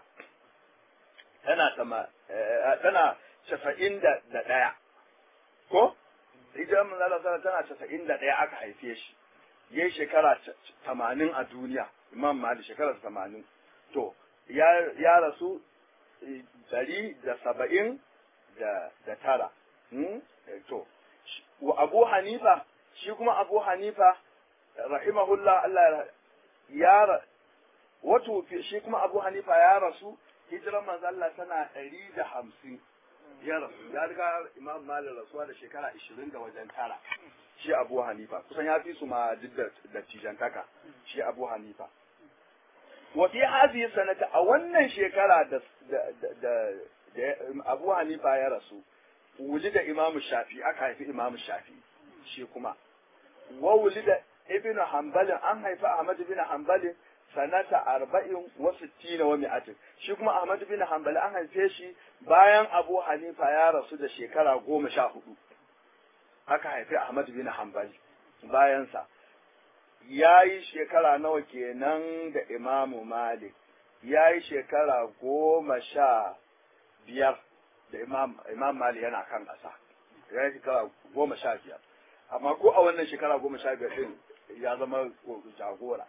tana 91 ko hijiran manzo Allah sallallahu tana 91 aka haife shi yayi shekara 80 a duniya Imam Mali shekara 80 to ya rasu 179 to wa Abu Hanifa shi kuma Abu Hanifa rahimahullah Allah ya wato shi kuma Abu Hanifa ya rasu hijiran manzo Allah tana 150 ya rasu ya riga Imam Malik rasuwa da shekara 20 da wajen tara shi Abu Hanifa kusan ya fi su ma duk da tijantaka shi Abu Hanifa wa fi hadhihi sanata a wannan shekara da Abu Hanifa ya rasu wulida Imam Shafi aka haifi Imam Shafi shi kuma wa wulida Ibn Hanbal an haifi Ahmad bin Hanbal sanata 64 wa mi'atin shi kuma Ahmad bin Hanbal an haife shi bayan Abu Hanifa ya rasu da shekara 14 aka haifi Ahmad bin Hanbal bayan sa yayi shekara nawa kenan da Imam Malik yayi shekara 15 da Imam Malik yana kan ƙasa yayi shekara 15 amma ko a wannan shekara 15 din ya zama jagora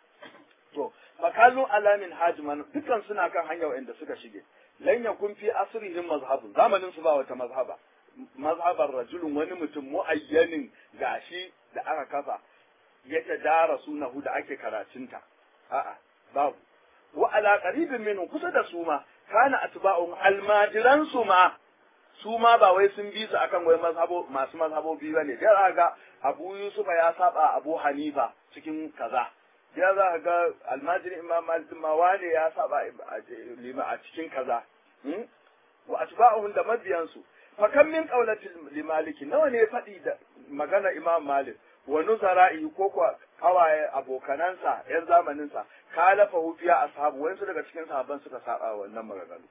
to makalun alamin hajman dukan suna kan hanya wanda suka shige lan yakun fi asrihim mazhabun zamanin su ba wata mazhaba mazhabar rajulun wani mutum muayyanin gashi da aka kafa yake dara sunahu da ake karatunta a'a babu wa ala qaribin minhu kusa da su ma kana atba'un almajiran su ma ba wai sun bi su akan wai masu mazhabobi bane da ga Abu Yusuf ya saba Abu Hanifa cikin kaza ya za ga almajiri Imam Malik ma wane ya saba lima a cikin kaza wa atba'uhum da mabiyansu fa kam min qawlatil limaliki nawa ne faɗi da magana Imam Malik wa nuzara'i ko ko kawaye abokanansa yan zamanin sa kalafa hufiya ashabu wayansu daga cikin sahabban suka saba wannan maganganu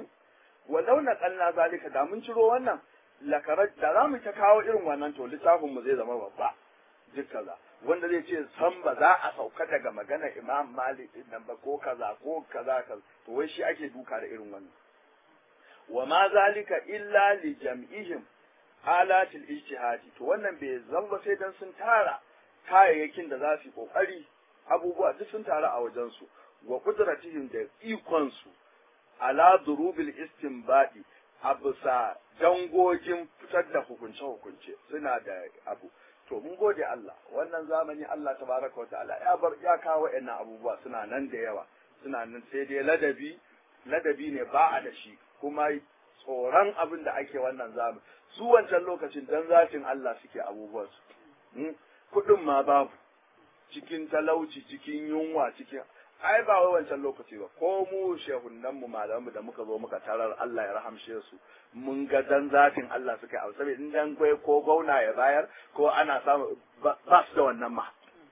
walau na kalla zalika da mun ciro wannan lakarar da za mu ta kawo irin wannan to littafin mu zai zama babba duk kaza wanda zai ce san ba za a sauka daga magana Imam Malik nan ba ko kaza to wai shi ake duka da irin wannan wa ma zalika illa li jam'ihim halatil ijtihadi to wannan bai zamba sai dan sun tara kayayyakin da za su kokari abubuwa duk sun tara a wajen su wa qudratihim da ikon su ala durubil istinbadi abusa dangogin fitar da hukunce suna da abu to mun gode Allah wannan zamani Allah tabaraka wataala ya kawo wa'annan abubuwa suna nan da yawa suna nan sai dai ladabi ne ba a da shi kuma tsoron abin da ake wannan zamani su wancan lokacin dan zatin Allah suke abubuwan su kudin ma babu cikin talauci cikin yunwa cikin ai ba wai wancan lokaci ba ko mu shehunan mu malamu da muka zo muka tarar Allah ya rahamshe su mun ga dan zatin Allah suka yi saboda in dan gwai ko gauna ya bayar ko ana samu ba su da wannan ma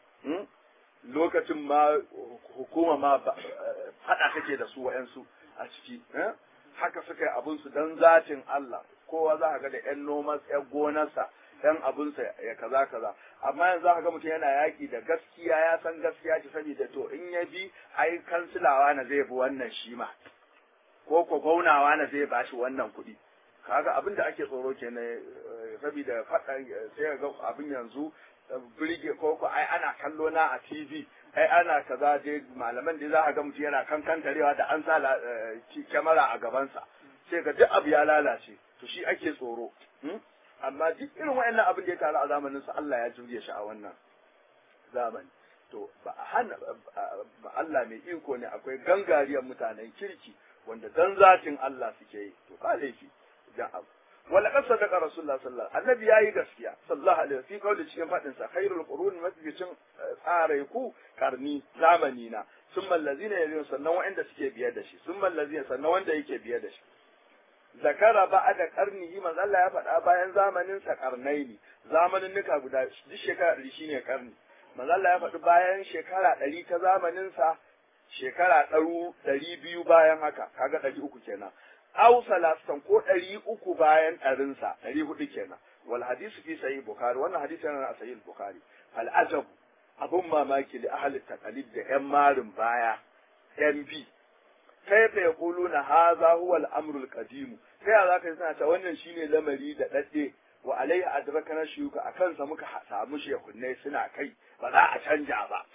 lokacin ma hukuma ma fada take da su wayansu a ciki haka suka yi abun su dan zatin Allah kowa za ka ga da ƴan noman ƴan gonarsa dan abunsa ya kaza kaza amma yanzu aka ga mutum yana yaki da gaskiya ya san gaskiya ce saboda to in ya bi ai kansilawa na zai bi wannan shi ma ko gwaunawa na zai bashi wannan kuɗi kaga abin da ake tsoro kenan saboda faɗa sai ga abin yanzu birge ko ai ana kallo na a TV ai ana kaza dai malaman da za a ga mutum yana kankantarewa da an sa kyamara a gabansa sai ga duk abu ya lalace to shi ake tsoro amma duk irin wayannan abin da ya taru a zamanin sa Allah ya juriye shi a wannan zamani to ba Allah mai iko ne akwai gangariyar mutanen kirki wanda dan zatin Allah suke yi to ba laifi dan abu wala qad sadaqa rasulullah sallallahu alaihi wasallam annabi yayi gaskiya sallallahu alaihi wasallam fi kauli cikin fadin sa khairul qurun masjidin tsare ku karni zamani na summa allazina yalun sannan wanda suke biyar da shi summa allazina sannan wanda yake biyar da shi zakara ba'da qarnihi manzo Allah ya faɗa bayan zamanin sa karnaini zamanin nuka guda duk shekara 100 shine karni manzo Allah ya faɗi bayan shekara 100 ta zamanin sa shekara 200 bayan haka kaga 300 kenan aw salatan ko 300 bayan ɗarinsa 400 kenan wal hadisi fi sahih bukhari wannan hadisi yana a sahih bukhari al ajab abun mamaki li ahli taqalid da yan marin baya yan bi kaifa yaquluna hadha huwa al amru al qadim sai za ka suna ta wannan shine lamari da dadde wa alaihi adrakana shuyuka akan sa muka samu shehunnai suna kai ba za a canja ba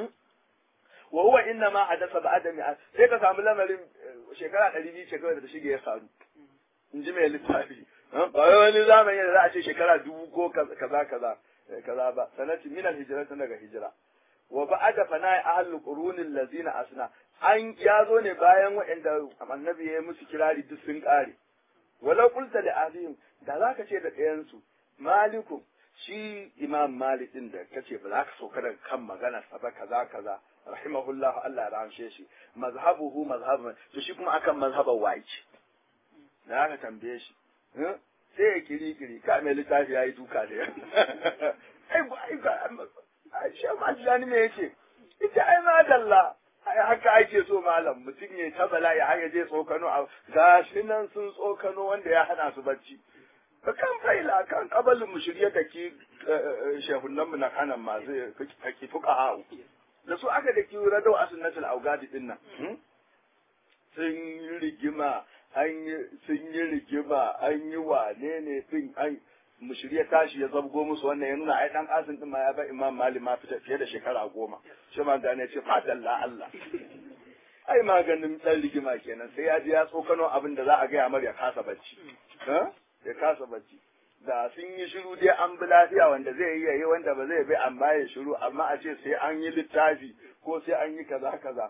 wa huwa inna ma hadatha ba'da mi'at sai ka samu lamarin shekara 200 shekara da shige ya faru in ji mai littafi ba wani zamani da za a ce shekara 1000 ko kaza ba sanati min al-hijra daga hijira wa ba'da fana'i ahlul qurun allazina asna an yazo ne bayan waɗanda annabi ya musu kirari duk sun kare walau qulta li ahlihim da zaka ce da ɗayan su malikum shi imam malik din da kace ba za ka sauka daga kan magana sa ba kaza rahimahullah Allah ya ramshe shi mazhabuhu mazhabun to shi kuma akan mazhaban waiki da aka tambaye shi sai ya kiri ka mai littafi yayi duka da ai shi ma jani me yace ita ai ma dalla ai haka ake so malam mutum ne ta bala'i har ya je tsokano a gashi nan sun tsokano wanda ya hana su bacci kan faila kan kabalin mu shirye da ki shehunan mu na kanan ma zai ki fuka ha'u da su aka da kiwo radau a sunnatul augadi din nan sun yi rigima an yi wane ne din an mushriya tashi ya zabgo musu wannan ya nuna ai dan kasin din ma ya ba imam malik ma fita fiye da shekara 10 shi ma da ne ce fadalla Allah ai maganin dan rigima kenan sai ya ji ya tsokano abin da za a ga ya mar ya kasa bacci ya kasa bacci da sun yi shiru dai an bi lafiya wanda zai yi yayi wanda ba zai bi amma ya shiru amma a ce sai an yi littafi ko sai an yi kaza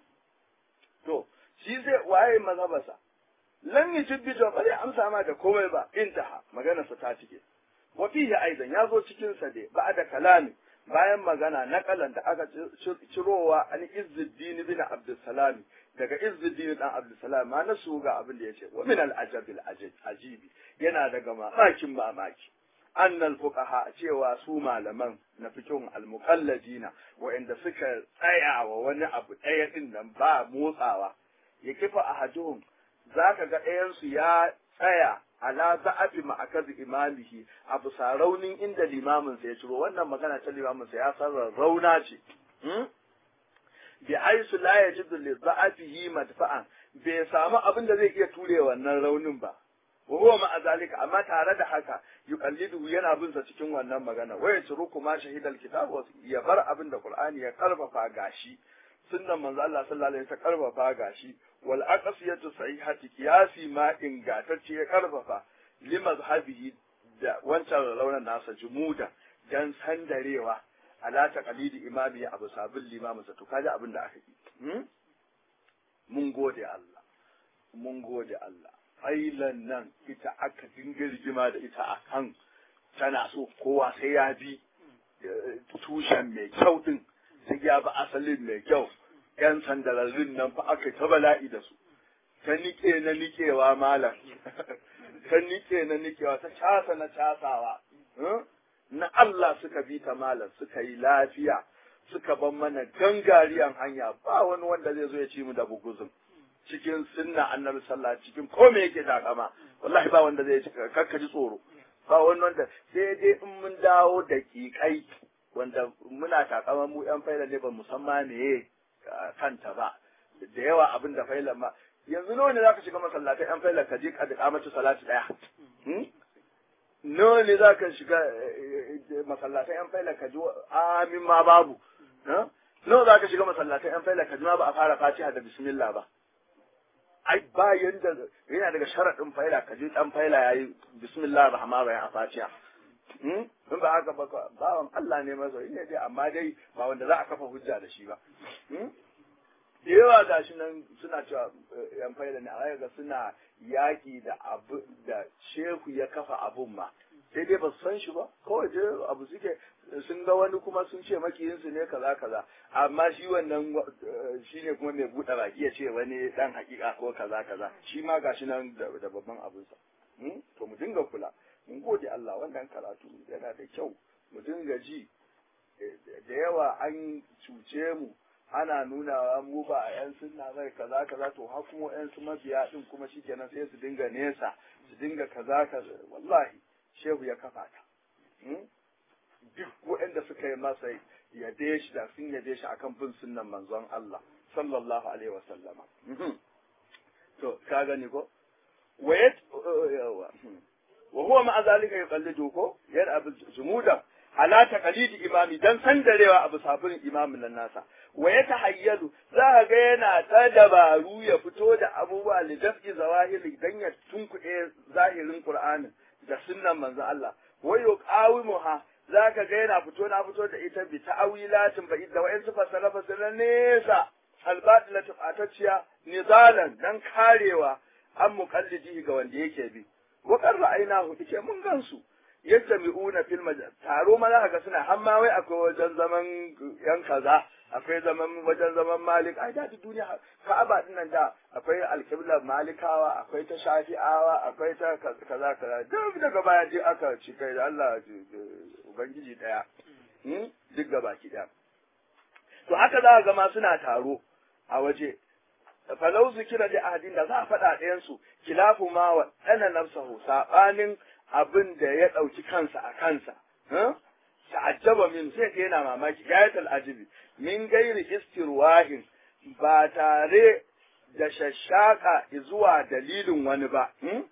to shi zai waye mazhabarsa lan yi jibbi to ba zai amsa ma da komai ba intaha maganarsa ta cike wa fihi aidan ya zo cikin sa dai ba da kalami bayan magana nakalan da aka cirowa an Izzuddin bin Abdussalam daga Izzuddin dan Abdussalam ma na su ga abin da yace wa min al-ajabil ajibi yana daga mamaki annal fuqaha cewa su malaman na fikihun al-muqalladina wa'inda suka tsaya wa wani abu ɗaya din nan ba motsawa ya kifa ahaduhum zaka ga ɗayan su ya tsaya ala za'abi ma'akazi imamihi abu saraunin inda limamin sa ya ciro wannan magana ta limamin sa ya san rauna ce bi aisu la yajidu li za'afihi madfa'an bai samu abin da zai iya ture wannan raunin ba wa huwa ma azalika amma tare da haka yuqallidu yana bin sa cikin wannan magana wa yatruku ma shahidal kitab ya bar abin da qur'ani ya karfafa gashi sunnan manzo Allah sallallahu alaihi wasallam ta karfafa gashi wal aqsiyatu sahihati qiyasi ma ingatacce ya karfafa limazhabihi da wancan launan nasa jumuda dan sandarewa ala taqlidi imami abu sabil limamin sa to kaji abin da aka yi mun gode Allah ailan nan ita aka dinga rigima da ita akan tana so kowa sai ya bi tushen mai kyau din sai ya bi asalin mai kyau yan sandararrun nan fa aka ta bala'i da su ta nike na nikewa malam ta nike na nikewa ta casa na casawa na Allah suka bi ta malam suka yi lafiya suka ban mana gangariyan hanya ba wani wanda zai zo ya ci mu da buguzun cikin sunna annabi sallallahu cikin komai yake takama wallahi ba wanda zai ci kakkaji tsoro ba wani wanda sai dai in mun dawo da kikai wanda muna takaman mu yan faila ne ba musamman ne kanta ba da yawa abin da faila ma yanzu nawa ne zaka shiga masallatai yan faila ka je ka da mata salati daya nawa ne zaka shiga masallatai yan faila ka ji amin ma babu nawa zaka shiga masallatai yan faila ka ji ma ba a fara fatiha da bismillah ba ai ba yanda yana daga sharadin faila ka ji dan faila yayi bismillahir rahmanir rahim a fatiha in ba haka ba bawan Allah ne masa ne dai amma dai ba wanda za a kafa hujja da shi ba da yawa ga shi nan suna cewa yan faida ne a ga suna yaki da abu da shehu ya kafa abun ma sai dai ba su san shi ba kawai dai abu suke sun ga wani kuma sun ce makiyinsu ne kaza kaza amma shi wannan shi ne kuma mai buɗe baki ya ce wani dan hakika ko kaza kaza shi ma gashi nan da babban abinsa to mu dinga kula mun gode Allah wannan karatu yana da kyau mu dinga ji da yawa an cuce mu ana nuna mu ba a yan sunna bai kaza kaza to har kuma yan su mabiya din kuma shikenan sai su dinga nesa su dinga kaza kaza wallahi shehu ya kafa ta duk waɗanda suka yi masa yabe shi da sun yabe shi akan bin sunnan manzon Allah sallallahu alaihi wasallama to ka gani ko wayat wa huwa ma zalika yuqallidu ko yar abu jumuda ala taqlidi imami dan sandarewa abu safirin imamin nan nasa wa ya tahayyalu za ga yana ta dabaru ya fito da abubuwa li daf'i zawahiri dan ya tunkuɗe zahirin qur'anin da sunnan manzo Allah wa yuqawimuha za ka ga yana fito da ita bi ta'awilatin ba da wa'in su fasala nesa albatilatu atacciya nizalan dan karewa an muqallidi ga wanda yake bi wa qarra'aynahu ike mun gansu yajma'una fil taro ma za ga suna hamma wai akwai wajen zaman yan kaza akwai wajen zaman malik ai da duniya ka'aba din nan da akwai alqibla malikawa akwai ta shafi'awa akwai ta kaza duk daga baya je aka ci kai da Allah ubangiji daya duk gaba ki daya to haka za ga ma suna taro a waje falau zikira da ahadin da za a faɗa ɗayan su kilafu ma wa ɗana nafsahu saɓanin abin da ya ɗauki kansa a kansa ta'ajjaba min sai ka yana mamaki gayatul ajibi min gairi istirwahin ba tare da shashaka zuwa dalilin wani ba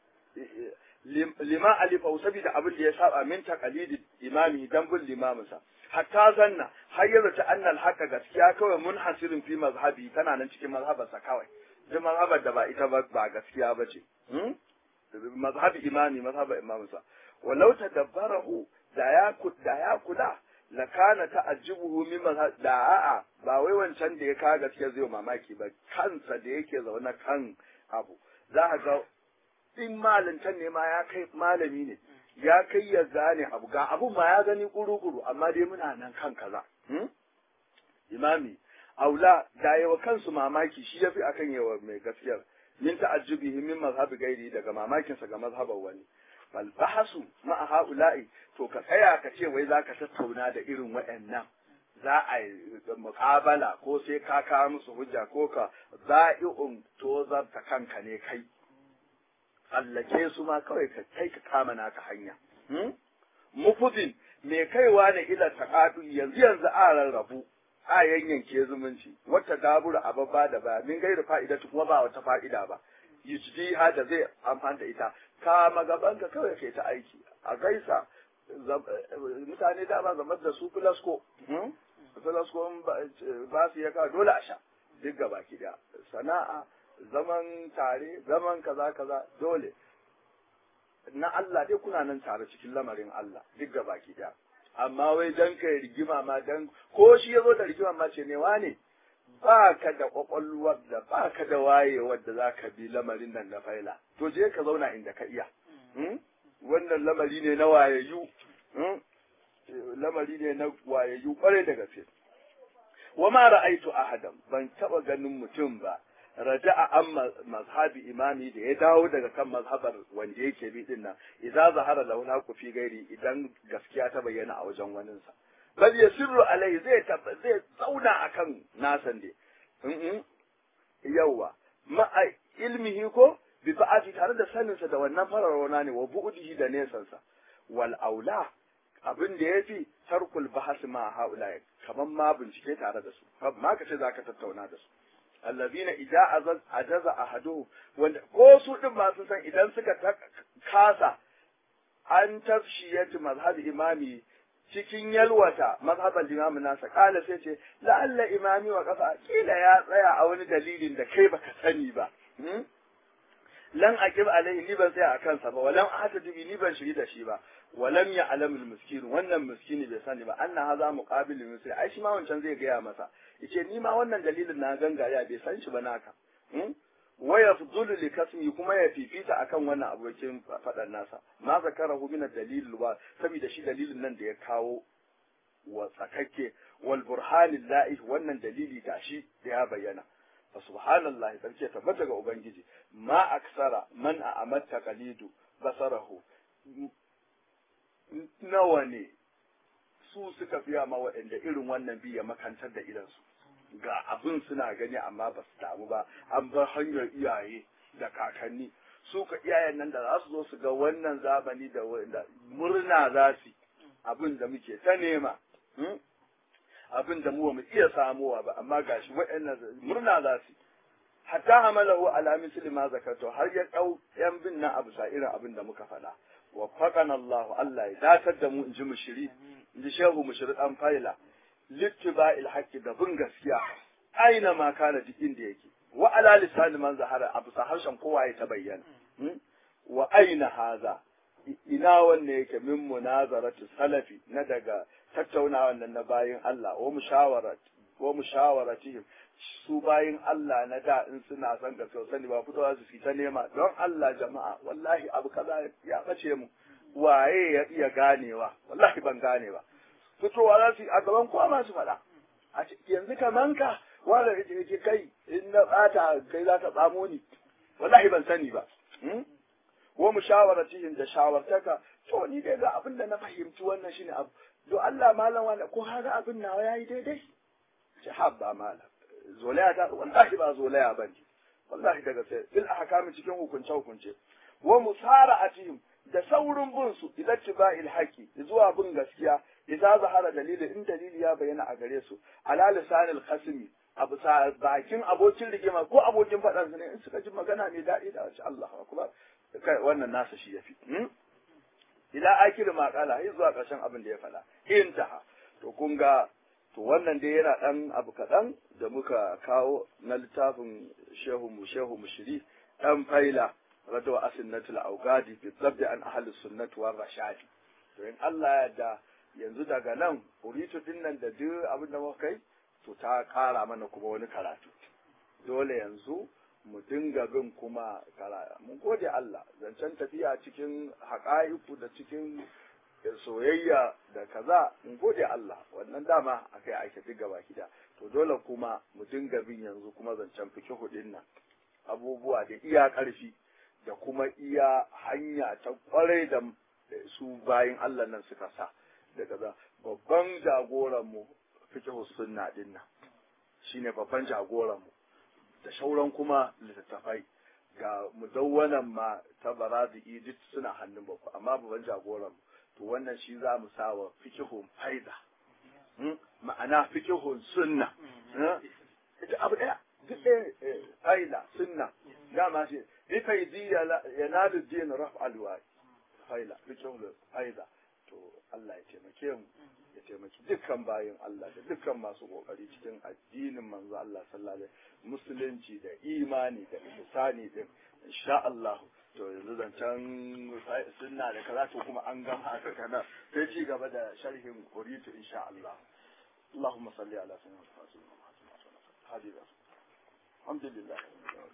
lima alifa saboda abin da ya saba min taqalidi imami dan bin limaminsa hatta zanna har yanzu ta annal haka gaskiya kawai munhasirin fi mazhabi tana nan cikin mazhabarsa kawai duk mazhabar da ba ita ba gaskiya ba ce mazhabi imami mazhabar imaminsa walau tadabbarahu da ya kula la kana ta'ajjubuhu min mazhab da a'a ba wai wancan da ya ka gaskiya zai mamaki ba kansa da yake zaune kan abu za ka ga in malintan ne ma ya kai malami ne ya kai ya gane abu ga abun ma ya gani kuru-kuru amma dai muna nan kan kaza imami aula da yawa kansu mamaki shi yafi akan yawa mai gaskiyar min ta'ajjubihi min mazhabi gairi daga mamakinsa ga mazhaban wani bal bahasu ma haula'i to ka tsaya ka ce wai zaka tattauna da irin waɗannan za a yi muƙabala ko sai ka kawo musu hujja ko ka za'i'un tozar ta kanka ne kai tsallake su ma kawai ka kai ka kama naka hanya mufudin mai kaiwa ne ila taqadu yanzu a rarrabu a yanyanke zumunci wata gabura ababa da ba min gaira fa'ida kuma ba wata fa'ida ba yujdiha da zai amfanta ita ka magabanka kawai kai ta aiki a gaisa mutane da ba zamar da su filasko ba su ya kawo dole a sha duk gaba ki da sana'a zaman tare zaman kaza dole na Allah dai kuna nan tare cikin lamarin Allah duk gaba ki da amma wai dan kai rigima ma dan ko shi yazo da rigima ma ce ne wane ba ka da kwakwalwar da ba ka da wayewar da za ka bi lamarin nan na faila to je ka zauna inda ka iya wannan lamari ne na wayayyu lamari ne na wayayyu kwarai da gaske wa ma ra'aitu ahadan ban taba ganin mutum ba raja'a an mazhabi imami da ya dawo daga kan mazhabar wanda yake bi din nan idza zahara lahu haqu fi gairi idan gaskiya ta bayyana a wajen waninsa bal yasirru alai zai zauna akan nasan dai yawa ma ilmihi ko bi ba'ati tare da saninsa da wannan fararona ne wa bu'dihi da nesansa wal aula abin da yafi tarkul bahas ma haula kaman ma bincike tare da su ma kace zaka tattauna da su allazina idza ajaza ahadu wanda ko su din ma sun san idan suka kasa an tafshiyatu mazhab imami cikin yalwata mazhaban imamin nasa kala sai ce la'alla imami wa kafa kila ya tsaya a wani dalilin da kai baka sani ba lan aqib alai ni ban tsaya akan sa ba walam ahtabi ni ban shiri da shi ba walam ya alamul miskin wannan miskini bai sani ba anna haza muqabil misli ai shi ma wancan zai gaya masa yace ni ma wannan dalilin na gangare bai san shi ba naka wa yafdulu li kasmi kuma ya fifita akan wannan abokin fadan nasa ma zakarahu min ad-dalil wa saboda shi dalilin nan da ya kawo wa tsakakke wal burhanil la'ih wannan dalili gashi da ya bayyana fa subhanallahi sarki tabbata ga ubangiji ma aksara man a'amatta qalidu basarahu nawa ne su suka fiya ma waɗanda irin wannan biya makantar da idansu ga abin suna gani amma ba su damu ba an bar hanyar iyaye da kakanni su ka iyayen nan da za su zo su ga wannan zamani da murna za su abin da muke ta nema abin da mu ba mu iya samowa ba amma gashi waɗannan murna za su hatta hamalahu ala misli ma zakarto har ya dau yan bin na abu sa irin abin da muka faɗa وفقنا الله الله يداتر دمو انجي مشري انجي شيخو مشري دان فايلا لاتباع الحق da bin gaskiya aina ma kana jikin da yake wa ala lisan man zahara abu sa harshen kowa ya ta bayyana wa aina haza ina wanne yake min munazaratu salafi na daga tattaunawa nan na bayin Allah wa mushawaratihim su bayin Allah na da in suna son gaskiya sani ba fitowa su fita nema don Allah jama'a wallahi abu kaza ya bace mu waye ya iya ganewa wallahi ban gane ba fitowa za su a gaban kowa masu faɗa a yanzu kaman ka wanda yake kai in na bata kai za ka tsamo ni wallahi ban sani ba wa mushawaratihim da shawartaka to ni dai ga abin da na fahimci wannan shine abu do Allah malam wanda ko haka abin nawa yayi daidai ce habba malam zolaya ta wallahi ba zolaya bane wallahi daga sai bil ahkam cikin hukunce wa musara'atihim da saurin bin su ila tiba'il haqi zuwa bin gaskiya idza zahara dalilin in dalili ya bayyana a gare su ala lisanil khasmi abu sa bakin abokin rigima ko abokin fadan su ne in suka ji magana mai daɗi da shi Allahu akbar kai wannan nasa shi yafi ila akir ma kala har zuwa ƙarshen abin da ya faɗa intaha to kun ga to wannan dai yana dan abu kaɗan da muka kawo na littafin shehu mushiri dan faila radawa asinnatul augadi fi zabdi an ahli sunnati war rashadi to in Allah ya yarda yanzu daga nan uritu din nan da duk abin da muka kai to ta ƙara mana kuma wani karatu dole yanzu mu dinga bin kuma mun gode Allah zancen tafiya cikin haƙa'iku da cikin soyayya da kaza mun gode Allah wannan dama akai ake diga baki da to dole kuma mu dinga bin yanzu kuma zancen fikihu din nan abubuwa da iya ƙarfi da kuma iya hanya ta kwarai da su bayin Allah nan suka sa da kaza babban jagoran mu fikihu sunna din nan shine babban jagoran mu da shauran kuma littattafai ga mudawwanan ma ta baradi Egypt suna hannun baku amma babban jagoran mu to wannan shi za mu sa wa fikihun faida ma'ana fikihun sunna ita abu daya duk ɗaya faida sunna dama shi bi faidi yanadu din raf alwai faida fikihun faida to Allah ya taimake mu ya taimaki dukkan bayin Allah da dukkan masu kokari cikin addinin manzo Allah sallallahu alaihi musulunci da imani da ihsani din insha Allah to yanzu zancen sunna da kaza to kuma an gama haka kana sai ci gaba da sharhin quritu insha Allah Allahumma salli ala sayyidina Muhammad alhamdulillah